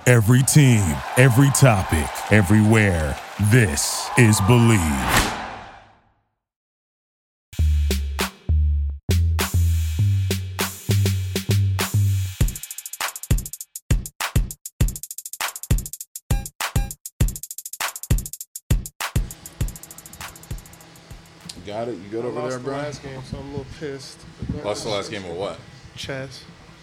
Every team, every topic, everywhere. This is Believe. Got it? You good over there, bro? Last game, so I'm a little pissed. Lost the last game of what? Chess.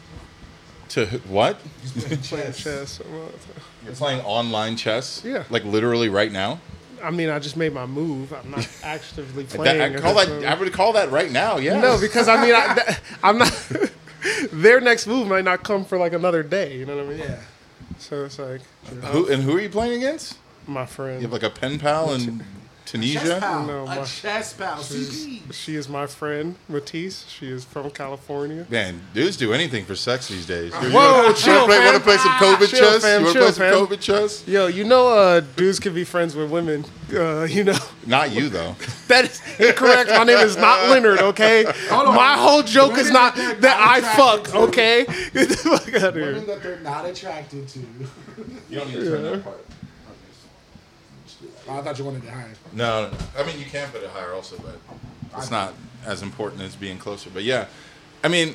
To what? Playing chess. You're playing online chess? Yeah. Like literally right now? I mean, I just made my move. I'm not actively playing. I would call that right now, yeah. No, because I mean, I'm not. Their next move might not come for like another day. You know what I mean? Yeah. So it's like. Who are you playing against? My friend. You have like a pen pal in Tunisia? No, a chess pal. She is my friend, Matisse. She is from California. Man, dudes do anything for sex these days. Whoa, chill, fam. Want to play some COVID Chill, chess? fam, You want to chill, play some fam. COVID chess? Yo, you know, dudes can be friends with women. You know. Not you, though. That is incorrect. My name is not Leonard, okay? My whole joke is not that I fuck, okay? Get the fuck out of here. Women that they're not attracted to. You don't need to turn that part. Oh, I thought you wanted it higher. No. I mean, you can put it higher also, but it's not as important as being closer. But yeah, I mean,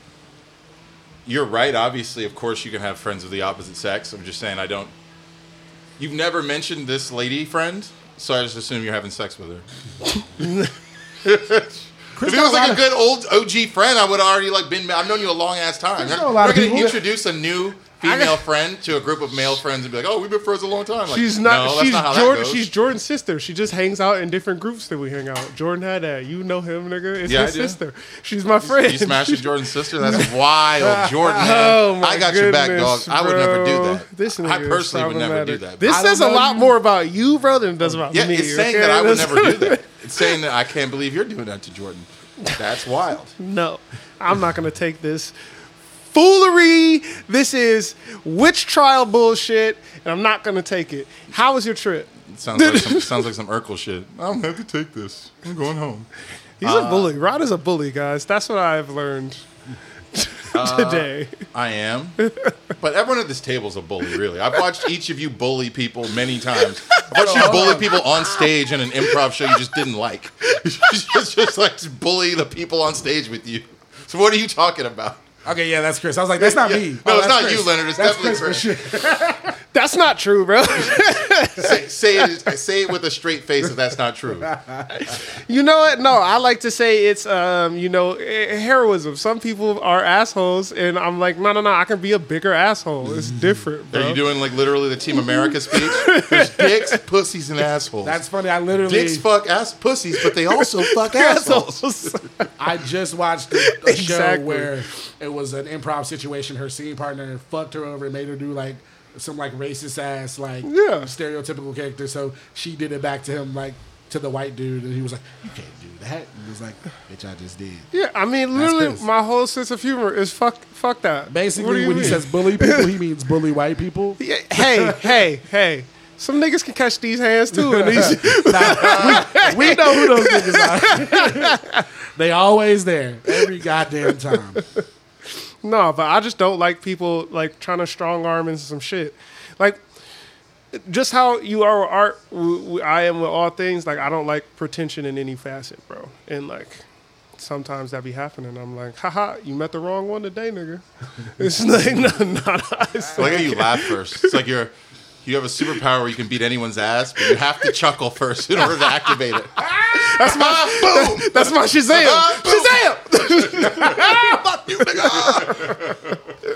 you're right. Obviously, of course, you can have friends of the opposite sex. I'm just saying you've never mentioned this lady friend, so I just assume you're having sex with her. If it was like a good old OG friend, I would have already I've known you a long ass time. We're going to introduce a new female friend to a group of male friends and be like, "Oh, we've been friends a long time." Like, She's not. No, that's not how Jordan. that goes. She's Jordan's sister. She just hangs out in different groups that we hang out. Jordan had that. You know him, nigga. It's Yeah, his I do. sister. She's my friend. You smashing Jordan's sister? That's wild, Jordan. Man. Oh my I got your back, dog. goodness, I would never do bro. that. This I nigga is personally would never do problematic. that. This I don't says a know lot you. more about you, bro, than it does about Yeah, me. it's saying okay? that I would never do that. It's saying that I can't believe you're doing that to Jordan. That's wild. No, I'm not gonna take this foolery. This is witch trial bullshit, and I'm not gonna take it. How was your trip? It sounds like some Urkel shit. I don't have to take this. I'm going home. He's a bully. Rod is a bully, guys. That's what I've learned today. I am. But everyone at this table is a bully, really. I've watched each of you bully people many times. I've watched you bully people on stage in an improv show you just didn't like. just like to bully the people on stage with you. So what are you talking about? Okay, yeah, that's Chris. I was like, that's not me. No, Oh, it's that's not Chris. you, Leonard. It's That's definitely Chris Chris. for sure. That's not true, bro. Say it with a straight face if that's not true. You know what? No, I like to say it's heroism. Some people are assholes, and I'm like, no, I can be a bigger asshole. It's different, bro. Are you doing like literally the Team America speech? There's dicks, pussies, and assholes. That's funny. I literally Dicks fuck ass pussies, but they also fuck assholes. I just watched a show Exactly. where it was an improv situation. Her scene partner fucked her over and made her do like some like racist ass stereotypical character. So she did it back to him, like to the white dude, and he was like, "You can't do that." And he was like, "Bitch, I just did." Yeah, I mean, literally, Chris. my whole sense of humor is fuck that. What do Basically, you when he mean? says bully people, he means bully white people. Yeah, hey. Some niggas can catch these hands too. And these, We know who those niggas are. They always there every goddamn time. no, but I just don't like people like trying to strong arm into some shit. Like, just how you are with art, I am with all things. Like, I don't like pretension in any facet, bro. And like, sometimes that be happening. I'm like, haha, you met the wrong one today, nigga. It's like, not us. I like how you laugh first. It's like you have a superpower where you can beat anyone's ass, but you have to chuckle first in order to activate it. That's my Boom! That's my Shazam. Shazam! Fuck you, nigga!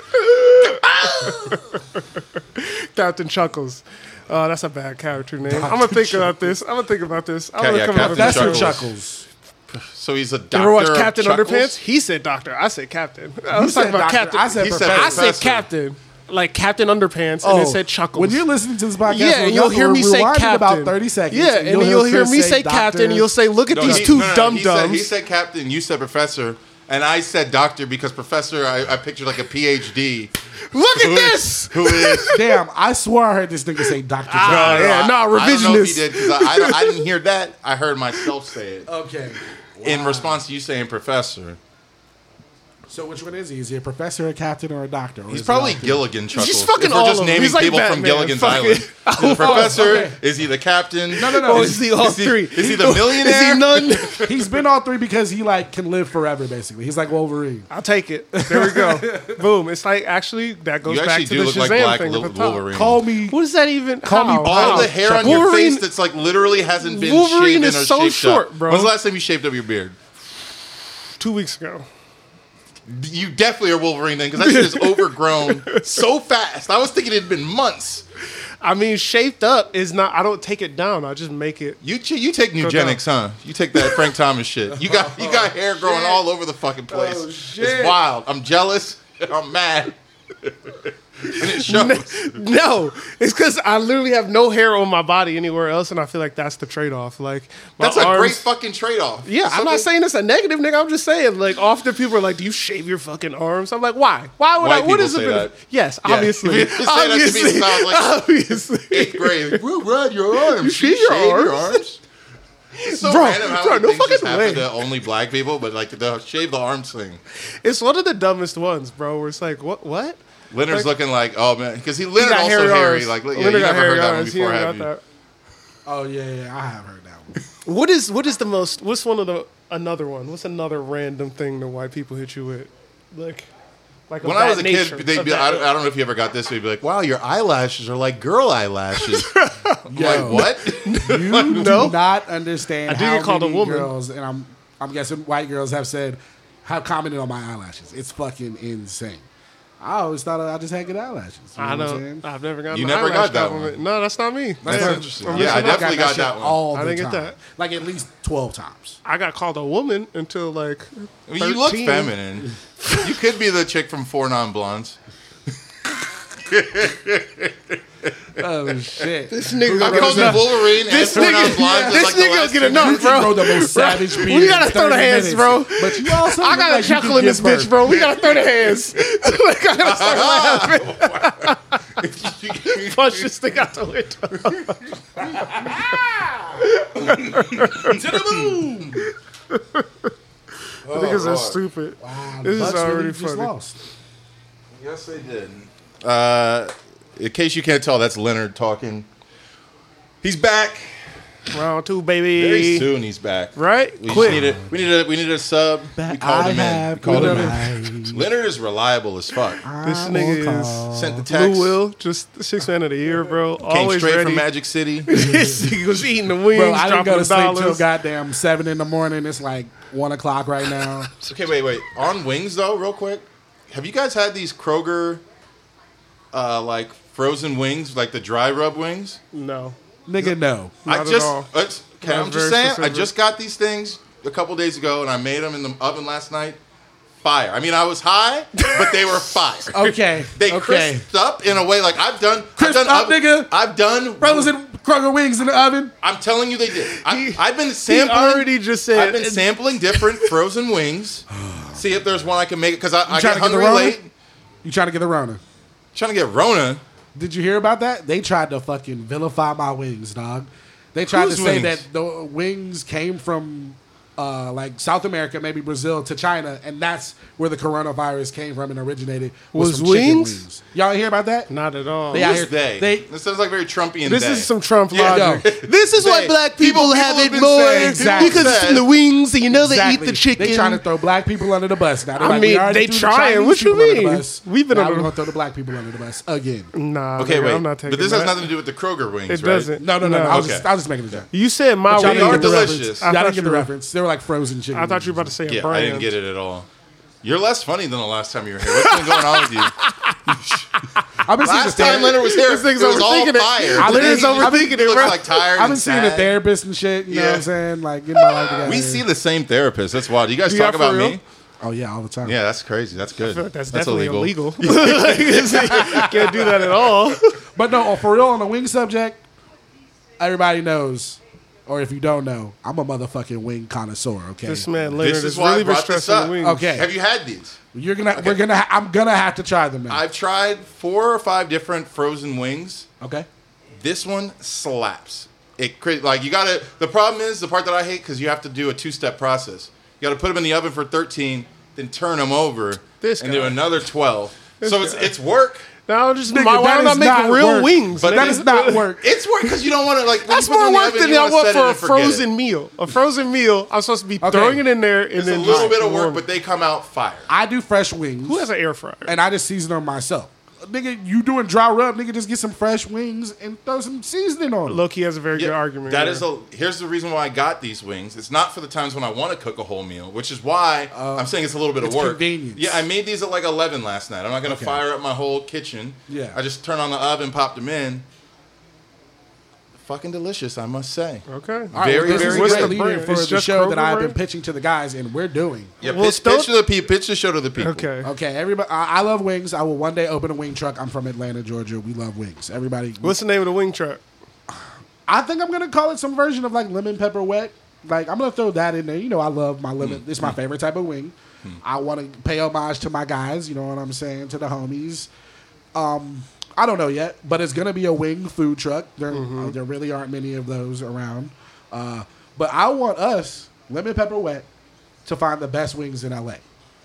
Captain Chuckles. That's a bad character name. I'm gonna think about this. I'm gonna think about this. I'm gonna yeah, come up with Captain That's a for Chuckles. Chuckles. So he's a You doctor. ever watch of Captain Chuckles? Underpants? He said doctor. I said captain. I was talking said about doctor. captain. I said He said professor. I said professor. captain. Like Captain Underpants, and it said Chuckles. When you're listening to this podcast, yeah, and you'll hear me say rewind it captain. about 30 seconds. Yeah, and then you'll hear Chris me say doctor. captain, and you'll say, look at No, these he- two no, dum He dums. said captain, you said professor, and I said doctor because professor, I pictured like a PhD. Look at this! Who is... Damn, I swore I heard this nigga say Dr. yeah, no, I don't know if he revisionist. did because I didn't hear that. I heard myself say it Okay. in response to you saying professor. So which one is he? Is he a professor, a captain, or a doctor? Or He's is probably he all three? Gilligan Chuckles. He's fucking if we're all just of them. naming He's like people from Batman. Gilligan's Fuck Island. it. Is he the professor? okay. Is he the captain? No. Or is he all three? Is he the millionaire? Is he none? He's been all three because he like can live forever. Basically, he's like Wolverine. I'll take it. There we go. Boom. It's like actually that goes You back actually to do the look Shazam like Black thing at the top. Wolverine. Call me. What is that even? Call me How? All How? the hair on your Wolverine- face that's like literally hasn't been Wolverine shaven is or so shaped short, up. bro. When's the last time you shaved up your beard? 2 weeks ago. You definitely are Wolverine then, because that shit is overgrown so fast. I was thinking it'd been months. I mean, shaped up is not. I don't take it down. I just make it. You take Nugenics, huh? You take that Frank Thomas shit. You got hair growing all over the fucking place. Oh, shit. It's wild. I'm jealous. I'm mad. And it shows. No, it's because I literally have no hair on my body anywhere else, and I feel like that's the trade off. Like my That's a arms, great fucking trade-off. Yeah, I'm not saying it's a negative, nigga. I'm just saying, like, often people are like, "Do you shave your fucking arms?" I'm like, "Why? Why would White I? What people is it?" say that. Yes, Yeah. obviously. If you say that to me, it sounds like obviously. 8th grade. We'll run your arms. You shave your arms? It's so Bro, random how bro, like, no things just fucking way. happen to only black people, but like the shave the arms thing. It's one of the dumbest ones, bro. Where it's like, what? Leonard's Like- looking like, oh man, because He Leonard got also hairy hairy. arms. Like, yeah, Leonard you got never hairy heard that one arms. He before, ain't have got you? that. Oh yeah, I have heard that one. What is the most? What's one of the another one? What's another random thing that white people hit you with? Like of When I was that a nature, kid, they'd of be, that- I don't know if you ever got this, they'd be like, wow, your eyelashes are like girl eyelashes. I'm like, what? You do not understand I do how get called a many woman. girls, and I'm guessing white girls have commented on my eyelashes. It's fucking insane. I always thought I just had good eyelashes. You know I what I'm don't. saying? I've never gotten. You an never eyelash got that compliment. one. No, that's not me. That's Yeah. interesting. I'm Yeah, I missing out. definitely got shit that one. all I the didn't get time. that. Like at least 12 times. I got called a woman until like. I mean, you look 13. feminine. You could be the chick from 4 Non-Blondes. Oh shit! This nigga. I called you Wolverine and 4 Non-Blondes. This like the nigga last get two enough, movies. bro. Throw the most savage beat. We gotta throw the hands, bro. But you also I look gotta like you chuckle could in this give bitch, birth. bro. We gotta throw the hands. Like, I gotta start laughing. Punch this thing out the window. To the moon. Niggas are stupid. Wow, This is Bucks already really just funny. lost. Yes, they did. In case you can't tell, that's Leonard talking. He's back. Round 2, baby. Very soon he's back. Right? We just Quick. we needed a sub. We called him in. We called him in. in. Leonard is reliable as fuck. This nigga is Sent the text. Blue Will, just 6 man of the year, bro. Came Always straight ready. from Magic City. He was eating the wings, Bro, I didn't dropping go to the sleep till dollars. goddamn 7 in the morning. It's like 1 o'clock right now. Okay, wait. On wings though, real quick. Have you guys had these Kroger, like frozen wings, like the dry rub wings? No. Nigga, no. Not at all. Okay, That's I'm just very saying. I specific. just got these things a couple days ago, and I made them in the oven last night. Fire. I mean, I was high, but they were fire. Okay. They okay. crisped up in a way like I've done. Crisped up, nigga? I've done. Brothers and Kroger wings in the oven. I'm telling you, they did. I've been He sampling. already just said. I've been sampling different frozen wings. See if there's one I can make it because I trying get to get the hungry Rona? late. You trying to get the Rona? Trying to get Rona. Did you hear about that? They tried to fucking vilify my wings, dog. They tried Whose to say wings? that the wings came from like South America, maybe Brazil to China, and that's where the coronavirus came from and originated. Was some chicken wings? Y'all hear about that? Not at all. They out Who's here- they? they- This sounds like very Trumpian. This they. is some Trump Yeah, logic. no. This is why They- black people people have have it been more saying- Exactly. because it's from the wings, and you know they Exactly. eat the chicken. They trying to throw black people under the bus. Now, they're I like, we mean, already they threw the trying. Chinese What you people under the mean? bus. We've been now under we're the- gonna throw the black people under the bus again. Nah, Okay, nigga, wait. I'm not taking But this that. has nothing to do with the Kroger wings, It right? doesn't. No. No. I was Okay. just making a joke. You said my Y'all wings didn't are get the delicious. reference. I Y'all thought didn't get the you were- reference. They were like frozen chicken. I thought you were about to say a Yeah, brand. I didn't get it at all. You're less funny than the last time you were here. What's been going on with you? I've been seeing Last the time Leonard was here, This nigga's it was all overthinking it. fire. I Today Leonard's he overthinking it, looks bro. like tired I've been and seeing a sad. therapist and shit. You know Yeah. what I'm saying? Like, getting my life together. We see the same therapist. That's why. Do you guys Yeah, talk for about real? me? Oh, yeah, all the time. Yeah, that's crazy. That's good. I feel like that's definitely illegal. illegal. Like, can't do that at all. But no, for real, on the wing subject, everybody knows, or if you don't know, I'm a motherfucking wing connoisseur, okay? This man Leonard This is is why I really been brought this stressing up. the wings. Okay. Have you had these? I'm gonna have to try them now. I've tried 4 or 5 different frozen wings. Okay. This one slaps. Like you gotta. The problem is the part that I hate because you have to do a 2-step process. You got to put them in the oven for 13, then turn them over This and guy. do another 12. This So guy. it's work. No, just Nigga, why that don't I is make not real work. wings? But That is not work. It's work because you don't want to like. when That's you put it in more the work oven, than you I wanna want set it for a and forget it. frozen meal. A frozen meal, I'm supposed to be Okay. throwing it in there and It's a then little just bit of work, warm. but they come out fire. I do fresh wings. Who has an air fryer? And I just season them myself. Nigga, you doing dry rub, nigga, just get some fresh wings and throw some seasoning on them. Loki has a very good argument. That here. is here's the reason why I got these wings. It's not for the times when I want to cook a whole meal, which is why I'm saying it's a little bit of it's work. convenience. Yeah, I made these at like 11 last night. I'm not gonna Okay. fire up my whole kitchen. Yeah. I just turned on the oven, popped them in. Fucking delicious, I must say. Okay. All right, Very, well, this very is good. the lead-in brand? for It's the just show Kroger that I've been brand? pitching to the guys, and we're doing. Yeah, Well, pitch to the people. Pitch the show to the people. Okay. Okay, everybody. I love wings. I will one day open a wing truck. I'm from Atlanta, Georgia. We love wings. Everybody. What's the name of the wing truck? I think I'm gonna call it some version of like lemon pepper wet. Like I'm gonna throw that in there. You know, I love my lemon. It's my favorite type of wing. I want to pay homage to my guys. You know what I'm saying, to the homies. I don't know yet, but it's gonna be a wing food truck. There really aren't many of those around. But I want us, lemon pepper wet, to find the best wings in LA.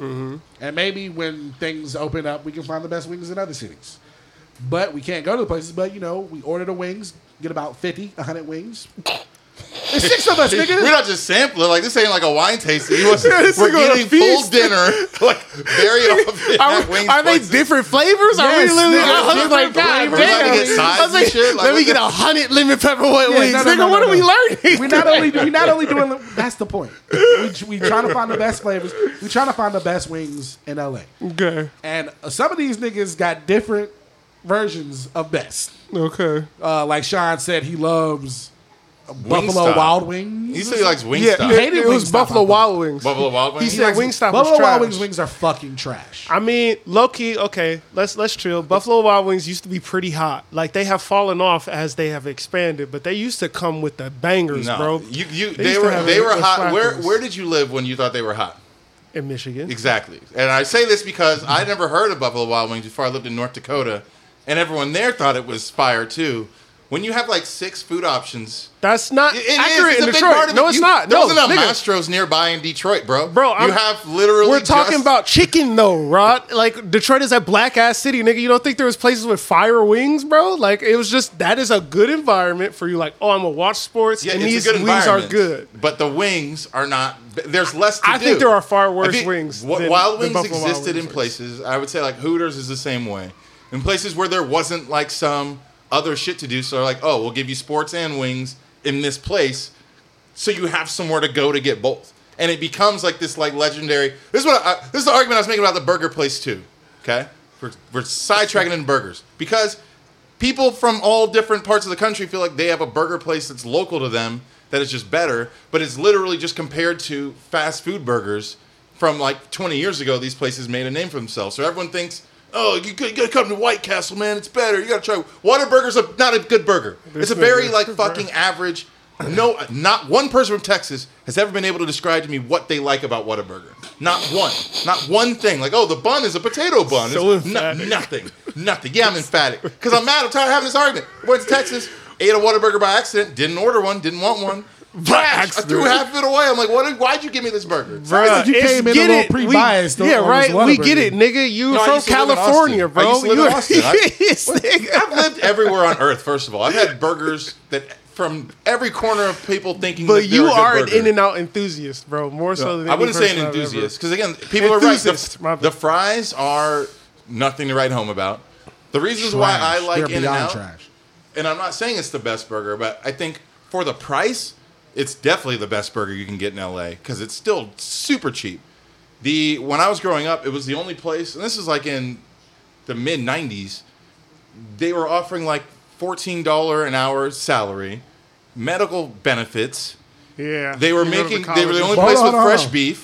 And maybe when things open up, we can find the best wings in other cities. But we can't go to the places. But, you know, we order the wings, get about 50, 100 wings. There's 6 of us, nigga. We're not just sampling. Like this ain't like a wine tasting. this We're is gonna getting full feast. dinner. Like very often. Are they different flavors? Are we Yes, literally? they're I was different like, God flavors. damn. Like, get sides I was like, and shit? Like, let me what get the- 100 lemon pepper wet Yeah, wings. no, Nigga, no, what no, are we no. learning? We not only doing. That's the point. We trying to find the best flavors. We trying to find the best wings in LA. Okay. And some of these niggas got different versions of best. Okay. Like Sean said, he loves Buffalo Wingstop. Wild Wings. He said he likes Wingstop. Yeah, hated it was Wingstop, Buffalo I thought. Wild Wings. Buffalo Wild Wings. He said Wingstop was Buffalo trash. Wild Wings are fucking trash. I mean, low key, okay, let's chill. Buffalo Wild Wings used to be pretty hot. Like they have fallen off as they have expanded, but they used to come with the bangers, No, bro. they used were to have they were the hot. slackers. Where did you live when you thought they were hot? In Michigan. Exactly. And I say this because I never heard of Buffalo Wild Wings before I lived in North Dakota, and everyone there thought it was fire too. When you have like 6 food options, That's not it is. accurate It's in a big Detroit. part of No, it. it's not. There No, wasn't a nigga. Mastro's nearby in Detroit, bro. Bro, you have literally. We're talking just- about chicken though, Rod. Like Detroit is a black ass city, nigga. You don't think there was places with fire wings, bro? Like it was just that is a good environment for you. Like, oh, I'm gonna watch sports, Yeah, and it's these a good wings are environment, good. but the wings are not. There's less to do. I think there are far worse I think wings Wild than Wings Buffalo Wild existed Wings in are. places. I would say like Hooters is the same way. In places where there wasn't like some other shit to do, so they're like, oh, we'll give you sports and wings in this place, so you have somewhere to go to get both, and it becomes like this like legendary. This is the argument I was making about the burger place too. Okay, we're sidetracking into burgers because people from all different parts of the country feel like they have a burger place that's local to them that is just better, but it's literally just compared to fast food burgers from like 20 years ago. These places made a name for themselves, so everyone thinks, oh, you gotta come to White Castle, man. It's better. You gotta try. Whataburger's not a good burger. It's a very like fucking average. No, not one person from Texas has ever been able to describe to me what they like about Whataburger. Not one. Not one thing. Like, oh, the bun is a potato bun. So It's emphatic. Nothing. Yeah, I'm emphatic. Because I'm mad. I'm tired of having this argument. I went to Texas, ate a Whataburger by accident, didn't order one, didn't want one. Trash. I threw half of it away. I'm like, why'd you give me this burger? Bruh, you came in a get little it. pre-biased Yeah, on right. this We Whataburger. get it, nigga. You No, I from used to live in California, Austin. bro. I used to live in Austin. Yes, nigga. I've lived everywhere on earth, first of all. I've had burgers that from every corner of people thinking But that they're you a good are an burger. In-N-Out enthusiast, bro. More so than I wouldn't any say an person I've ever- enthusiast because again, people are right. Enthusiast, my bad. The fries are nothing to write home about. The reasons why I Trash. like They're beyond In-N-Out, trash. and I'm not saying it's the best burger, but I think for the price, it's definitely the best burger you can get in LA because it's still super cheap. When I was growing up, it was the only place, and this is like in the mid '90s. They were offering like $14 an hour salary, medical benefits. Yeah. They were You go to making. the They were the college. only place Hold with on, fresh hold on. beef.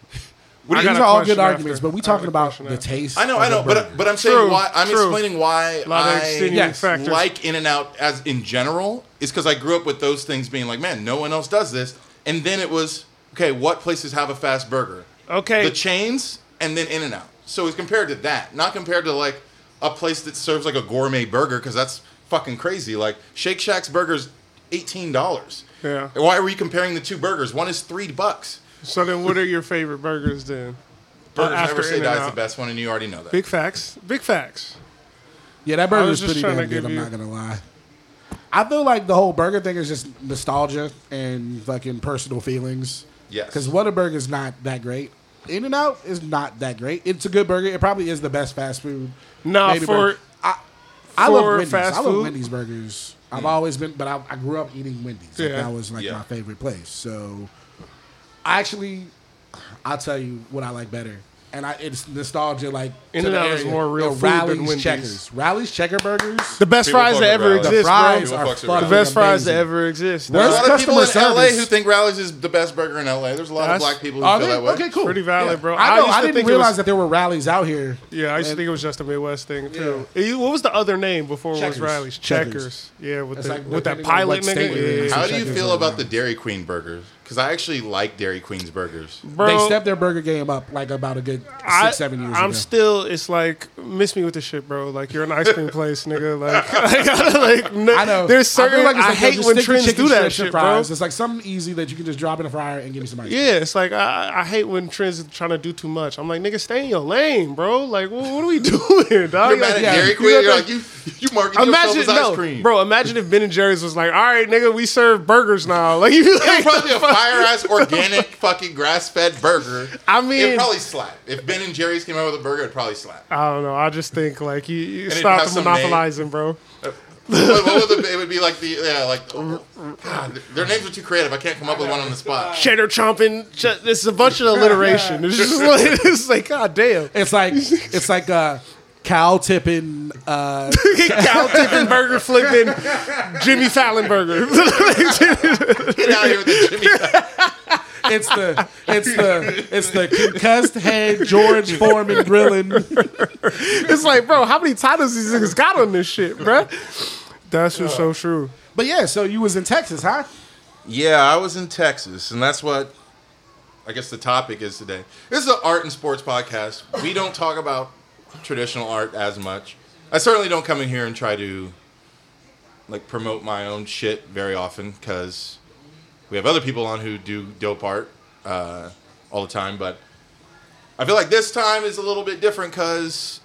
I These got a are all question good arguments, after. but we I got talking a about question the after. taste. I know, of the burger. but I'm saying True, why. I'm true. explaining why A lot of I extenuating factors. like In-N-Out as in general is because I grew up with those things being like, man, no one else does this, and then it was okay. What places have a fast burger? Okay. The chains, and then In-N-Out. So it's compared to that, not compared to like a place that serves like a gourmet burger because that's fucking crazy. Like Shake Shack's burger's $18. Yeah. Why are we comparing the two burgers? One is $3. So then, what are your favorite burgers then? Burgers after Never Say Die is In-N-Out. the best one, and you already know that. Big facts. Big facts. Yeah, that I burger was is just pretty trying damn to good. give I'm you- not gonna lie. I feel like the whole burger thing is just nostalgia and fucking personal feelings. Yes. Because Whataburger is not that great. In-N-Out is not that great. It's a good burger. It probably is the best fast food. Nah, made for burger. I love for Wendy's. fast I love food? Wendy's burgers. I've always been, but I grew up eating Wendy's. Like, Yeah. that was like Yeah. my favorite place. So, I'll tell you what I like better. And it's nostalgia, like to the In-N-Out is area. more real Yo, food than Rally's Wendy's. Checkers. Rally's Checker Burgers. the best People fries fuck that with ever Rally's. exist, The fries People are fucks with bro. fucking The best fries that amazing. ever exist. There's a Worst lot of people in customer LA service. who think Rally's is the best burger in LA. There's a lot of That's- black people who Are feel they? that way. Okay, cool. Pretty valid, bro. I know. used I to didn't think it realize was- that there were rallies out here. Yeah, I used to think it was just a Midwest thing too. What was the other name before it Checkers. was Riley's? Checkers. Checkers. Yeah, with It's the, like with that depending on pilot what state nigga. you're in. Yeah. How do you Checkers feel right about now. the Dairy Queen burgers? Because I actually like Dairy Queen's burgers. Bro, They stepped their burger game up like about a good 6-7 years ago. I'm still. It's like miss me with the shit, bro. Like you're an ice cream place, nigga. Like I know. There's certain. feel like it's I like, hate just when stick to trends chicken do that strips and shit, bro. fries. It's like something easy that you can just drop in the fryer and give me some ice cream. Yeah, it's like I hate when trends are trying to do too much. I'm like, nigga, stay in your lane, bro. Like, what are we doing, dog? You're mad at Dairy Queen. You're like you market yourself Imagine, as ice no, cream. bro. Imagine if Ben and Jerry's was like, all right, nigga, we serve burgers now. Like, you It would like, probably be a fire ass organic fucking grass fed burger. I mean- it'd probably slap. If Ben and Jerry's came out with a burger, it'd probably slap. I don't know. I just think like you it'd stop have the some monopolizing, bro. What would it would be like God, their names are too creative. I can't come up with one on the spot. Cheddar chomping. This is a bunch of alliteration. It's just like it's like, god damn. It's like cow tipping. Cow tipping, burger flipping, Jimmy Fallon burger. Get out of here with the Jimmy. It's the concussed head George Foreman grilling. It's like, bro, how many titles these niggas got on this shit, bro? That's just so true. But yeah, so you was in Texas, huh? Yeah, I was in Texas, and that's what I guess the topic is today. This is an art and sports podcast. We don't talk about traditional art as much. I certainly don't come in here and try to like promote my own shit very often because we have other people on who do dope art all the time. But I feel like this time is a little bit different because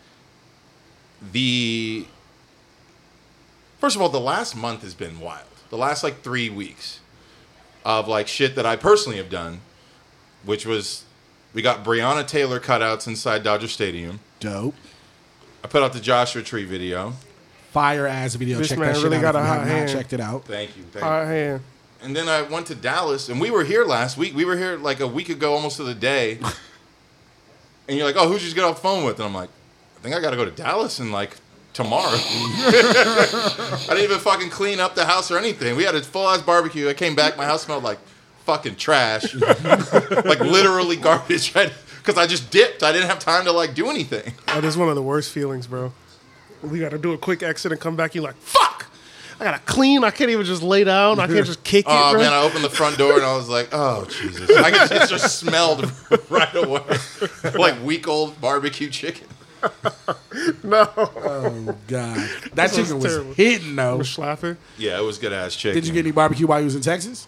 first of all, the last month has been wild. The last like 3 weeks of like shit that I personally have done, which was we got Breonna Taylor cutouts inside Dodger Stadium. Dope. I put out the Joshua Tree video. Fire ass video. This Check man that shit really out got if a you hot have not hand. checked it out. Thank you. All right, hand. And then I went to Dallas, and we were here last week. We were here like a week ago, almost to the day. And you're like, oh, who'd you just get off the phone with? And I'm like, I think I got to go to Dallas in like tomorrow. I didn't even fucking clean up the house or anything. We had a full-ass barbecue. I came back, my house smelled like fucking trash. Like literally garbage. Because I just dipped. I didn't have time to like do anything. Oh, this is one of the worst feelings, bro. We got to do a quick exit and come back. You're like, fuck! I got to clean. I can't even just lay down. I can't just kick it, Oh, bro. man, I opened the front door and I was like, oh, Jesus. It just smelled right away. Like week-old barbecue chicken. No. Oh god, that This was chicken was terrible. hitting though. Was slapping? Yeah, it was good-ass chicken. Did you get any barbecue while you was in Texas?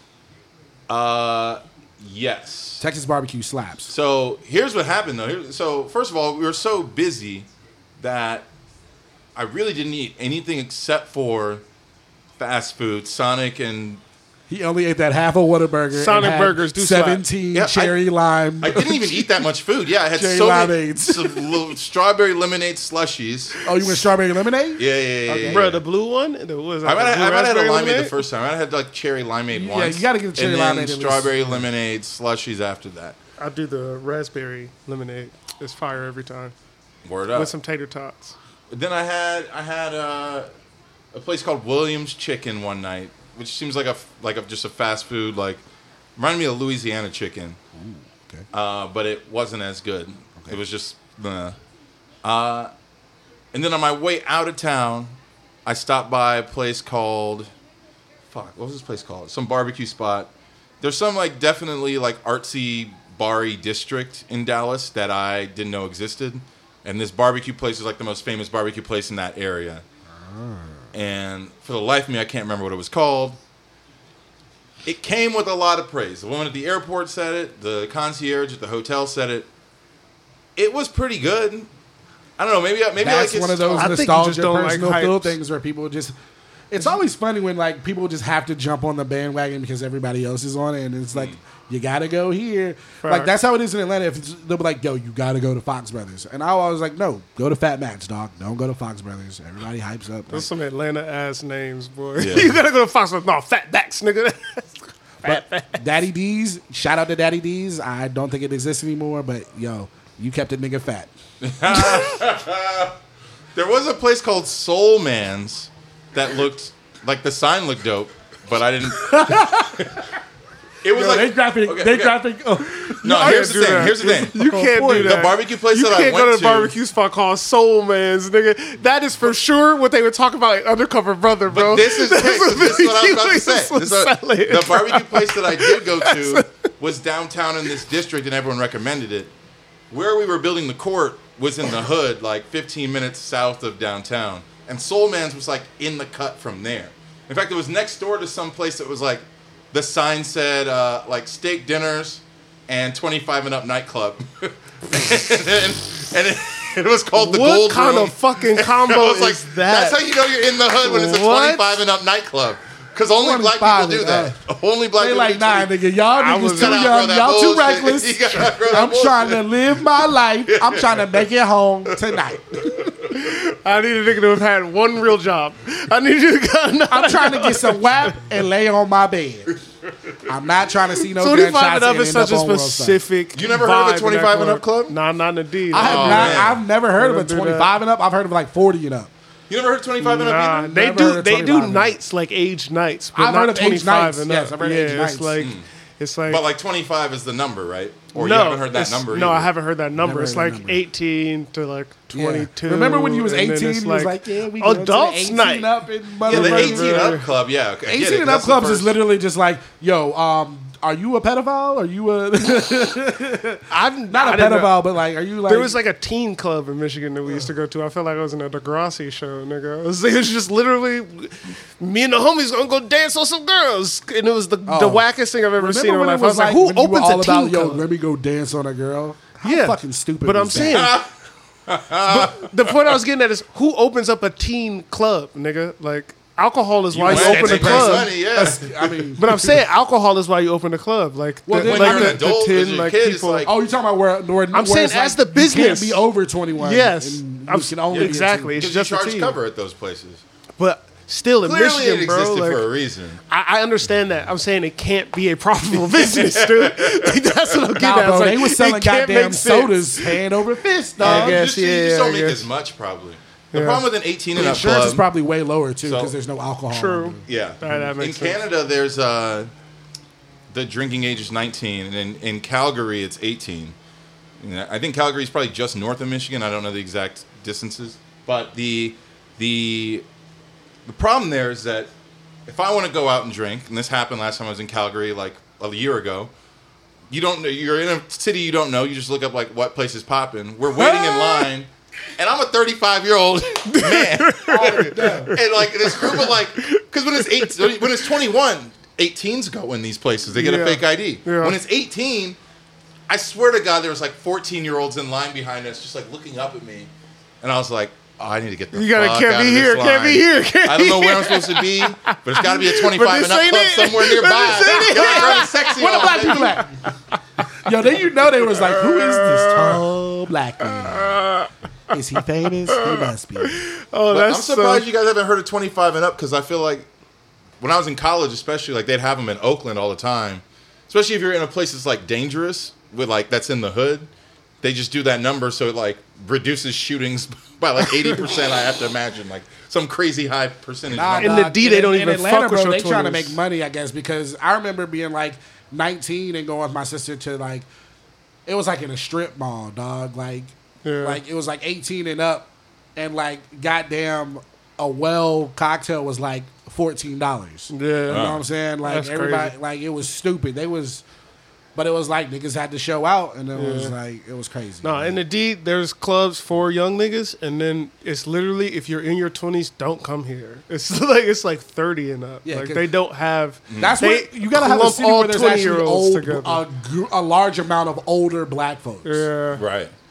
Yes. Texas barbecue slaps. So here's what happened, though. So first of all, we were so busy that I really didn't eat anything except for fast food, Sonic, and He only ate that half a Whataburger. Sonic and had burgers do slap. 17 Yeah, cherry lime. I didn't even eat that much food. Yeah, I had Cherry so many limeades. some little strawberry lemonade slushies. Oh, you went strawberry lemonade? Yeah. Bro, the blue one? What was that? I might the blue have had a raspberry limeade lemonade? the first time. I had like cherry limeade Yeah, once. you gotta get the cherry and then limeade at least. strawberry lemonade slushies after that. I do the raspberry lemonade. It's fire every time. Word up. With some tater tots. Then I had a place called Williams Chicken one night, which seems like just a fast food, like reminded me of Louisiana chicken. Ooh, okay. But it wasn't as good. Okay. It was just and then on my way out of town, I stopped by a place called what was this place called? Some barbecue spot. There's some like definitely like artsy bar-y district in Dallas that I didn't know existed. And this barbecue place is like the most famous barbecue place in that area. And for the life of me, I can't remember what it was called. It came with a lot of praise. The woman at the airport said it. The concierge at the hotel said it. It was pretty good. I don't know. Maybe That's like one of those I think you nostalgia just don't like personal feel hypes. things where people just. It's always funny when like people just have to jump on the bandwagon because everybody else is on it, and it's like you gotta go here. Like that's how it is in Atlanta. If they'll be like, "Yo, you gotta go to Fox Brothers," and I was like, "No, go to Fat Max, dog. Don't go to Fox Brothers." Everybody hypes up. Those some Atlanta ass names, boy. Yeah. You gotta go to Fox. No, Fat Backs, nigga. But Daddy D's, shout out to Daddy D's. I don't think it exists anymore, but yo, you kept a nigga fat. There was a place called Soul Man's that looked like the sign looked dope, but I didn't. It was like they graphic. okay, they okay. graphic. Oh. No, here's the thing. Here's the thing. You can't do The that. barbecue place You that I can't went go to to. a barbecue spot called Soul Man's, nigga. That is for sure what they were talking about in Undercover Brother, bro. But this is, That's this what is what I was about to Billy say. was This is selling. the barbecue place that I did go to was downtown in this district, and everyone recommended it. Where we were building the court was in the hood, like 15 minutes south of downtown. And Soul Man's was like in the cut from there. In fact, it was next door to some place that was like, the sign said like steak dinners and 25 and up nightclub. and it was called the What Gold kind Room. of fucking combo I was like, is that? that's how you know you're in the hood when it's a What? 25 and up nightclub. Because only black 25 people do and that. Only black They people like, do nah, 20. nigga, y'all niggas was too Gotta outgrow young, that y'all too bullshit. reckless. You gotta outgrow that I'm trying to bullshit. live my life. I'm trying to make it home tonight. I need a nigga to have had one real job. I need you to go. I'm trying to get some WAP and lay on my bed. I'm not trying to see no 25 gunshots and up and is end such a up on World Star. specific. You never heard of a vibe in 25 that and up club? Nah, not indeed. I have Oh, not. man. I've never heard of a Don't do that. 25 and up. I've heard of like 40 and up. You never heard of 25 and up Nah, either? they Never do. heard of They 25 do and nights like age nights, but I've not heard of age 25 nights. and Yes, up. I've heard of age yeah, nights. it's like it's like. But like 25 is the number, right? Or no, you haven't heard that it's- number No, either. I haven't heard that number. Never It's heard like that number. 18 to like 22. Remember when you was and then 18? it's You was like, yeah, we adults go to the 18 night. up in Yeah, the motherfucking- 18 up club, yeah. Okay, I get 18 it, and up that's the clubs is first- literally just like, yo, are you a pedophile? Are you a I'm not a pedophile, but like, are you like? There was like a teen club in Michigan that we used to go to. I felt like I was in a Degrassi show, nigga. It was just literally me and the homies gonna go dance on some girls, and it was the wackest thing I've ever seen in my when life. it I was like, who when you were opens all a teen about, yo, club? let me go dance on a girl. How Yeah. fucking stupid. But I'm was that? saying, but the point I was getting at is who opens up a teen club, nigga? Like alcohol is why you went, open they a raised club. money, yeah. I mean, But I'm saying alcohol is why you open a club. Like, Well, then when you're an the adult, as 10 a like kid, it's people. like- oh, you talking about where I'm saying it's as the you business. can't be over 21. Yes. and I'm you can only be a exactly. teen. It's Because just you a charge team. cover at those places. But still in Clearly it Michigan, bro. existed Like, for a reason. I understand that. I'm saying it can't be a profitable business, dude. Like, that's what I'm getting Nah, at. bro, It's like, they was selling it can't goddamn make sense. sodas hand over fist, I dog. guess, you yeah, just I don't make guess. as much, probably. The Yeah. problem with an 18 and The up insurance club, is probably way lower too So- because there's no alcohol. True. yeah. That In makes sense. Canada, there's the drinking age is 19, and in Calgary, it's 18. You know, I think Calgary is probably just north of Michigan. I don't know the exact distances, but the problem there is that if I want to go out and drink, and this happened last time I was in Calgary, like a year ago. You're in a city you don't know. You just look up like what place is popping. We're waiting in line, and I'm a 35-year-old man, and like this group of like, because when it's 21, 18s go in these places. They get a Yeah. fake ID. Yeah. When it's 18, I swear to God, there was like 14-year-olds in line behind us, just like looking up at me, and I was like, oh, I need to get the You gotta- fuck can't out be of this here, can't be line. here, can't I don't know be where I'm supposed to be, but it's got to be a 25 But this and up ain't club it. somewhere But nearby. this ain't it. Yo, I'm running sexy Where the off, black baby. people at? Yo, then you know they was like, who is this tall black man? Is he famous? He must be. Oh, But that's I'm surprised so, you guys haven't heard of 25 and up, because I feel like when I was in college, especially, like they'd have them in Oakland all the time. Especially if you're in a place that's like dangerous, with like that's in the hood. They just do that number so it like reduces shootings by like 80%. I have to imagine like some crazy high percentage. Nah, In the dog. D, they don't in even Atlanta, fuck with bro, your they trying to 20s. make money, I guess, because I remember being like 19 and going with my sister to like, it was like in a strip mall, dog. Like, Yeah. like it was like 18 and up, and like goddamn a well cocktail was like $14. You know what I'm saying? Like That's everybody, crazy. like it was stupid. They was, but it was like niggas had to show out, and it was like it was crazy. No, in the D, there's clubs for young niggas, and then it's literally if you're in your 20s, don't come here. It's like 30 and up. Yeah, like 'cause- they don't have. That's they what you gotta have a clump city all where there's actually 20-year-olds old, together. a large amount of older black folks. Yeah. Right.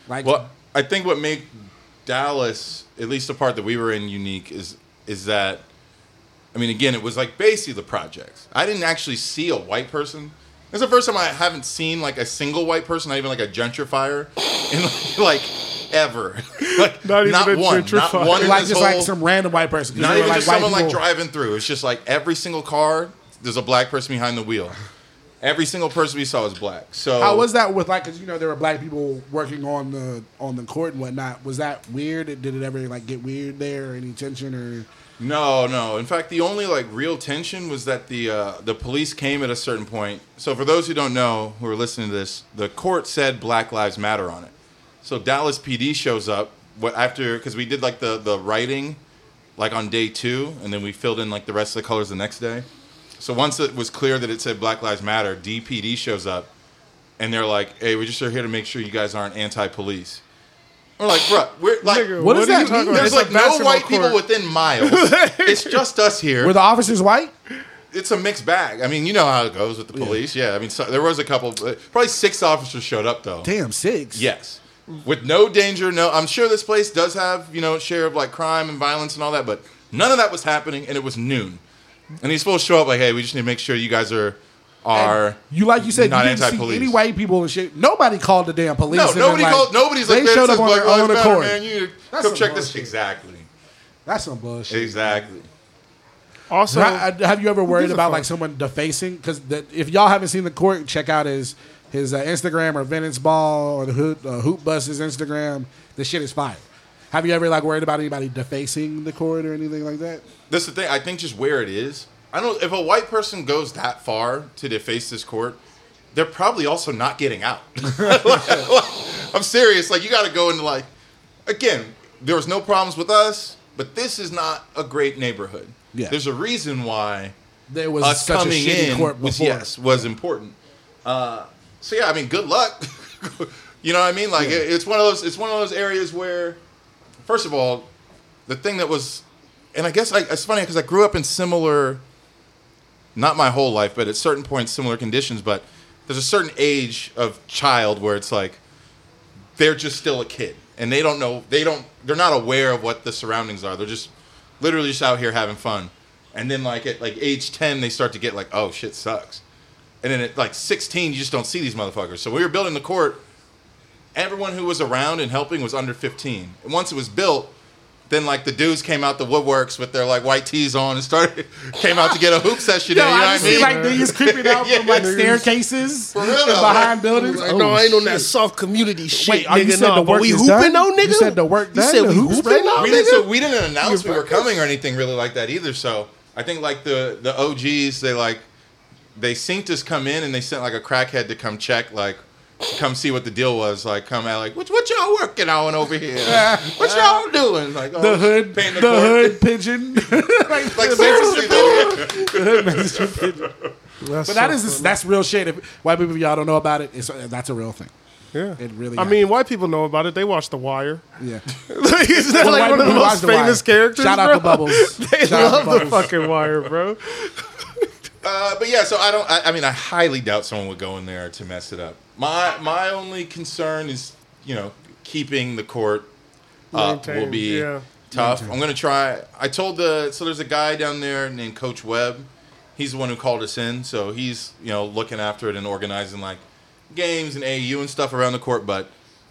Like, well, I think what made Dallas, at least the part that we were in, unique is that, I mean, again, it was like basically the projects. I didn't actually see a white person. It's the first time I haven't seen like a single white person, not even like a gentrifier, in like ever. Like not one, not one. In like this just whole, like some random white person. Not even like just someone like driving through. It's just like every single car, there's a black person behind the wheel. Every single person we saw was black. So how was that with like? Because there were black people working on the court and whatnot. Was that weird? Did it ever like get weird there, or any tension or? No. In fact, the only like real tension was that the police came at a certain point. So for those who don't know, who are listening to this, the court said Black Lives Matter on it. So Dallas PD shows up because we did like the writing like on day 2, and then we filled in like the rest of the colors the next day. So once it was clear that it said Black Lives Matter, DPD shows up, and they're like, "Hey, we just are here to make sure you guys aren't anti-police." We're like, bro, we're like, Nigga, what does that mean? There's like no white people within miles. It's just us here. Were the officers white? It's a mixed bag. I mean, you know how it goes with the police. Yeah, I mean, so, there was a couple, probably 6 officers showed up though. Damn, 6. Yes, with no danger. No, I'm sure this place does have share of like crime and violence and all that, but none of that was happening, and it was noon. And he's supposed to show up like, "Hey, we just need to make sure you guys are." You like you said, not you didn't anti-police. see any white people and shit. Nobody called the damn police. No, nobody called. Nobody's like, they showed up on their own accord. Man, you need to come check this. Exactly. That's some bullshit. Exactly. Also, have you ever worried about like someone defacing? Because if y'all haven't seen the court, check out his Instagram or Venice Ball or the Hoop Bus's Instagram. The shit is fire. Have you ever like worried about anybody defacing the court or anything like that? That's the thing. I think just where it is. I don't. If a white person goes that far to deface this court, they're probably also not getting out. I'm serious. Like you got to go into like, again, there was no problems with us, but this is not a great neighborhood. Yeah. There's a reason why there was us such coming a shitty in court before. was important. So yeah, I mean, good luck. You know what I mean? Like it's one of those areas where, first of all, the thing that was, and I guess it's funny because I grew up in similar. Not my whole life, but at certain points, similar conditions. But there's a certain age of child where it's like they're just still a kid, and they don't know. They're not aware of what the surroundings are. They're just literally just out here having fun. And then like at like age 10, they start to get like, oh shit sucks. And then at like 16, you just don't see these motherfuckers. So when we were building the court, everyone who was around and helping was under 15. And once it was built, then like the dudes came out the woodworks with their like white tees on and came out to get a hoop session. Yo, in, you know I what I see mean? like niggas creeping out from like staircases For real, and behind buildings. like, no, I ain't on that soft community shit. Wait, nigga. you said the work we is hooping done? though, nigga. You said the work done? You said The we hoops hooping right though, we nigga. didn't announce we were coming or anything really like that either. So I think like the OGs, they synced us come in and they sent like a crackhead to come check, like come see what the deal was. Like come out like what y'all working on over here? What y'all doing? Like The hood pigeon. like seriously though. But that's real shit. If white people y'all don't know about it, that's a real thing. Yeah, it really. I mean, white people know about it. They watch The Wire. Yeah, like, it's not like one of the most famous characters. Shout out to Bubbles. They love the fucking Wire, bro. But yeah, so I mean, I highly doubt someone would go in there to mess it up. My only concern is, keeping the court up will be tough. I'm gonna try. I told so there's a guy down there named Coach Webb. He's the one who called us in, so he's looking after it and organizing like games and AAU and stuff around the court. But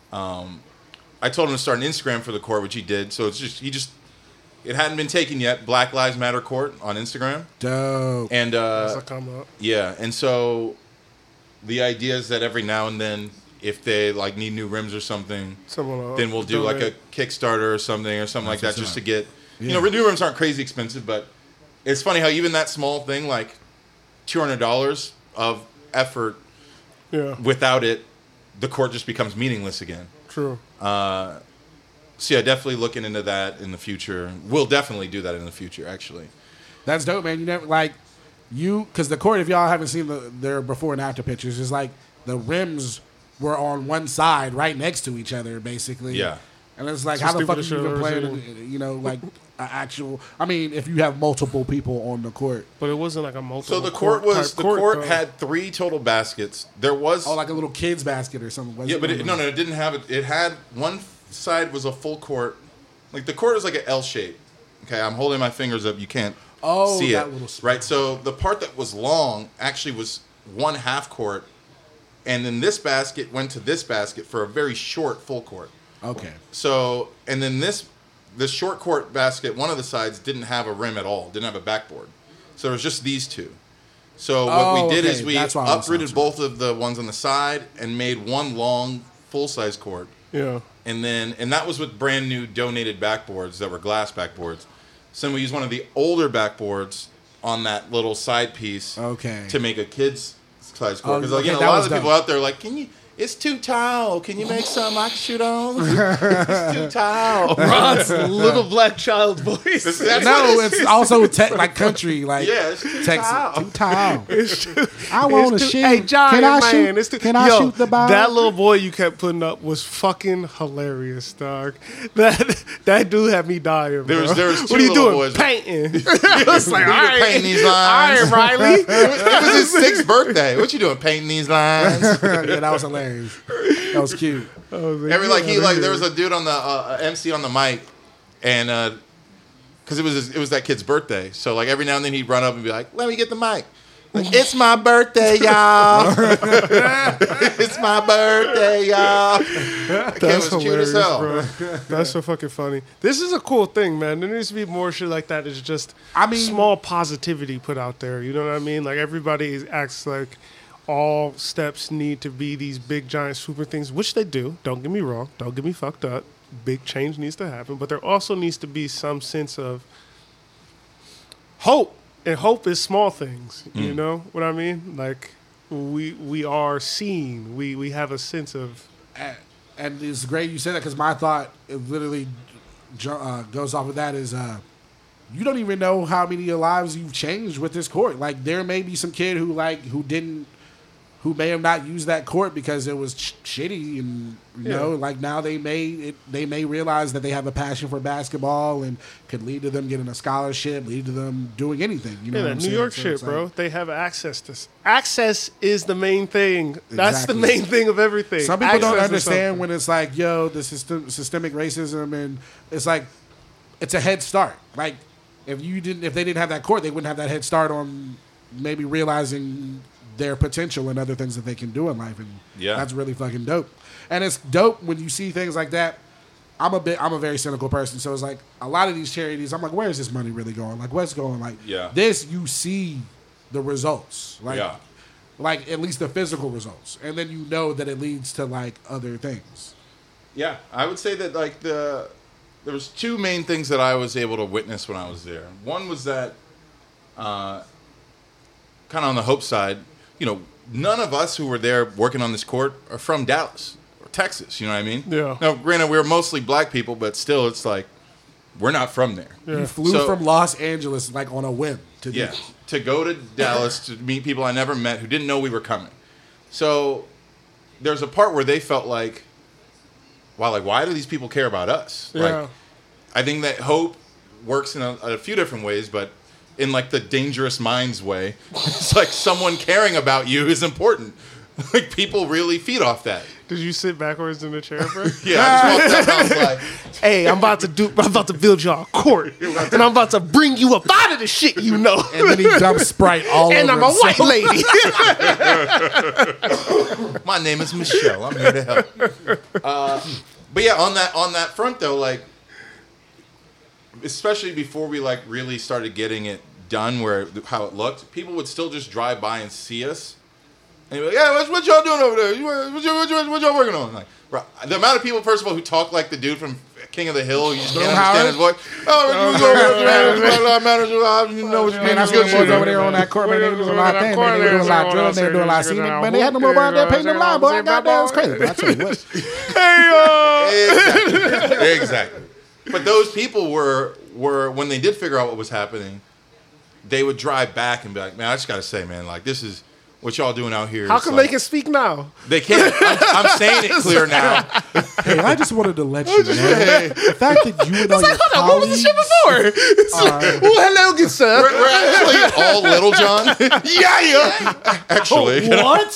I told him to start an Instagram for the court, which he did. So it's just. It hadn't been taken yet. Black Lives Matter Court on Instagram. Dope. And That's a come up. yeah, and so the idea is that every now and then, if they like need new rims or something, then we'll do like a Kickstarter or something like that, just to get. New rims aren't crazy expensive, but it's funny how even that small thing, like $200 of effort, without it, the court just becomes meaningless again. True. So yeah, definitely looking into that in the future. We'll definitely do that in the future, actually. That's dope, man. You never because the court, if y'all haven't seen their before and after pictures, is like the rims were on one side, right next to each other, basically. Yeah. And it's like, It's how the the fuck are stupidest you even shit I've playing, ever you know, like an actual... I mean, if you have multiple people on the court. But it wasn't like a multiple. So the court though. had 3 total baskets. There was Oh, like a little kid's basket or something. yeah, but it didn't have it. It had one side was a full court. Like the court was like an L shape. Okay, I'm holding my fingers up. You can't see that it, little right? So the part that was long actually was 1/2 court, and then this basket went to this basket for a very short full court. Okay. So and then this short court basket, one of the sides didn't have a rim at all, didn't have a backboard. So it was just these two. So what we did is we uprooted both of the ones on the side and made one long full size court. Yeah. And that was with brand new donated backboards that were glass backboards. So we used one of the older backboards on that little side piece to make a kid's size court. Because a lot of the people out there are like, it's too tall. Can you make something I can shoot on? It's too tall. Rod's little black child voice. It's also like country. Like, yeah, it's too Texas. tall. Too tall. I want to shoot. Hey, John, can I man, shoot? Can I shoot the ball? That little boy you kept putting up was fucking hilarious, dog. That dude had me dying, bro. There was two what are you little doing? boys. Painting. It's like, all right, painting these lines. All right, Riley. It was his 6th birthday. What you doing? Painting these lines? Yeah, that was hilarious. That was cute. There was a dude on the MC on the mic, and because it was that kid's birthday, so like every now and then he'd run up and be like, "Let me get the mic." Like, it's my birthday, y'all. It's my birthday, y'all. That's was cute as hell. bro. That's so fucking funny. This is a cool thing, man. There needs to be more shit like that. It's just small positivity put out there. You know what I mean? Like everybody acts like all steps need to be these big, giant, super things, which they do. Don't get me wrong. Don't get me fucked up. Big change needs to happen. But there also needs to be some sense of hope. And hope is small things. You know what I mean? Like, we are seen. We have a sense of... And it's great you said that, because my thought, it literally goes off of that, is... you don't even know how many lives you've changed with this court. Like, there may be some kid who may have not used that court because it was shitty, and you know, like now they may realize that they have a passion for basketball and could lead to them getting a scholarship, lead to them doing anything. You know, what I'm New saying? York So shit, it's bro. like, They have access to. Access is the main thing. That's the main thing of everything. some people don't Access is understand something. when it's like, yo, the systemic racism, and it's like, it's a head start. Like, if they didn't have that court, they wouldn't have that head start on maybe realizing their potential and other things that they can do in life, and that's really fucking dope. And it's dope when you see things like that. I'm a very cynical person, so it's like a lot of these charities, I'm like, where is this money really going? Like, what's going? Like, this, you see the results, like at least the physical results, and then you know that it leads to like other things. Yeah, I would say that like there was 2 main things that I was able to witness when I was there. One was that, kind of on the hope side, you know, none of us who were there working on this court are from Dallas or Texas. You know what I mean? Yeah. Now, granted, we were mostly black people, but still, it's like we're not from there. Yeah. You flew from Los Angeles like on a whim to to go to Dallas to meet people I never met who didn't know we were coming. So there's a part where they felt like, wow, like why do these people care about us? Yeah. Like, I think that hope works in a few different ways, but in like the Dangerous Minds way, it's like someone caring about you is important. Like people really feed off that. Did you sit backwards in the chair, bro? Yeah, I just walked up and I was like, hey, I'm about to build y'all a court, and I'm about to bring you up out of the shit, you know. And then he dumps Sprite all and over I'm a himself. white lady. my name is Michelle. I'm here to help. But yeah, on that front though, like, especially before we like really started getting it done, how it looked, people would still just drive by and see us, and be like, "Yeah, what y'all doing over there? What y'all working on?" Like, bro, the amount of people, first of all, who talk like the dude from King of the Hill, you just can't understand his voice. Oh, you know what you mean? I see the boys over there on that court, man. They doing a lot of things. Man, they doing a lot of drilling. They doing a lot of seating. Man, they had them over out there painting them line, boy. I got that. It was crazy. But I tell you what. Exactly. But those people were when they did figure out what was happening, they would drive back and be like, "Man, I just gotta say, man, like this is what y'all doing out here." How come they can speak now? They can't. I'm saying it clear now. Hey, I just wanted to let you know the fact that you and all your colleagues. What was the shit before? It's like, well, hello, good sir. We're actually all Little John. Yeah. Actually.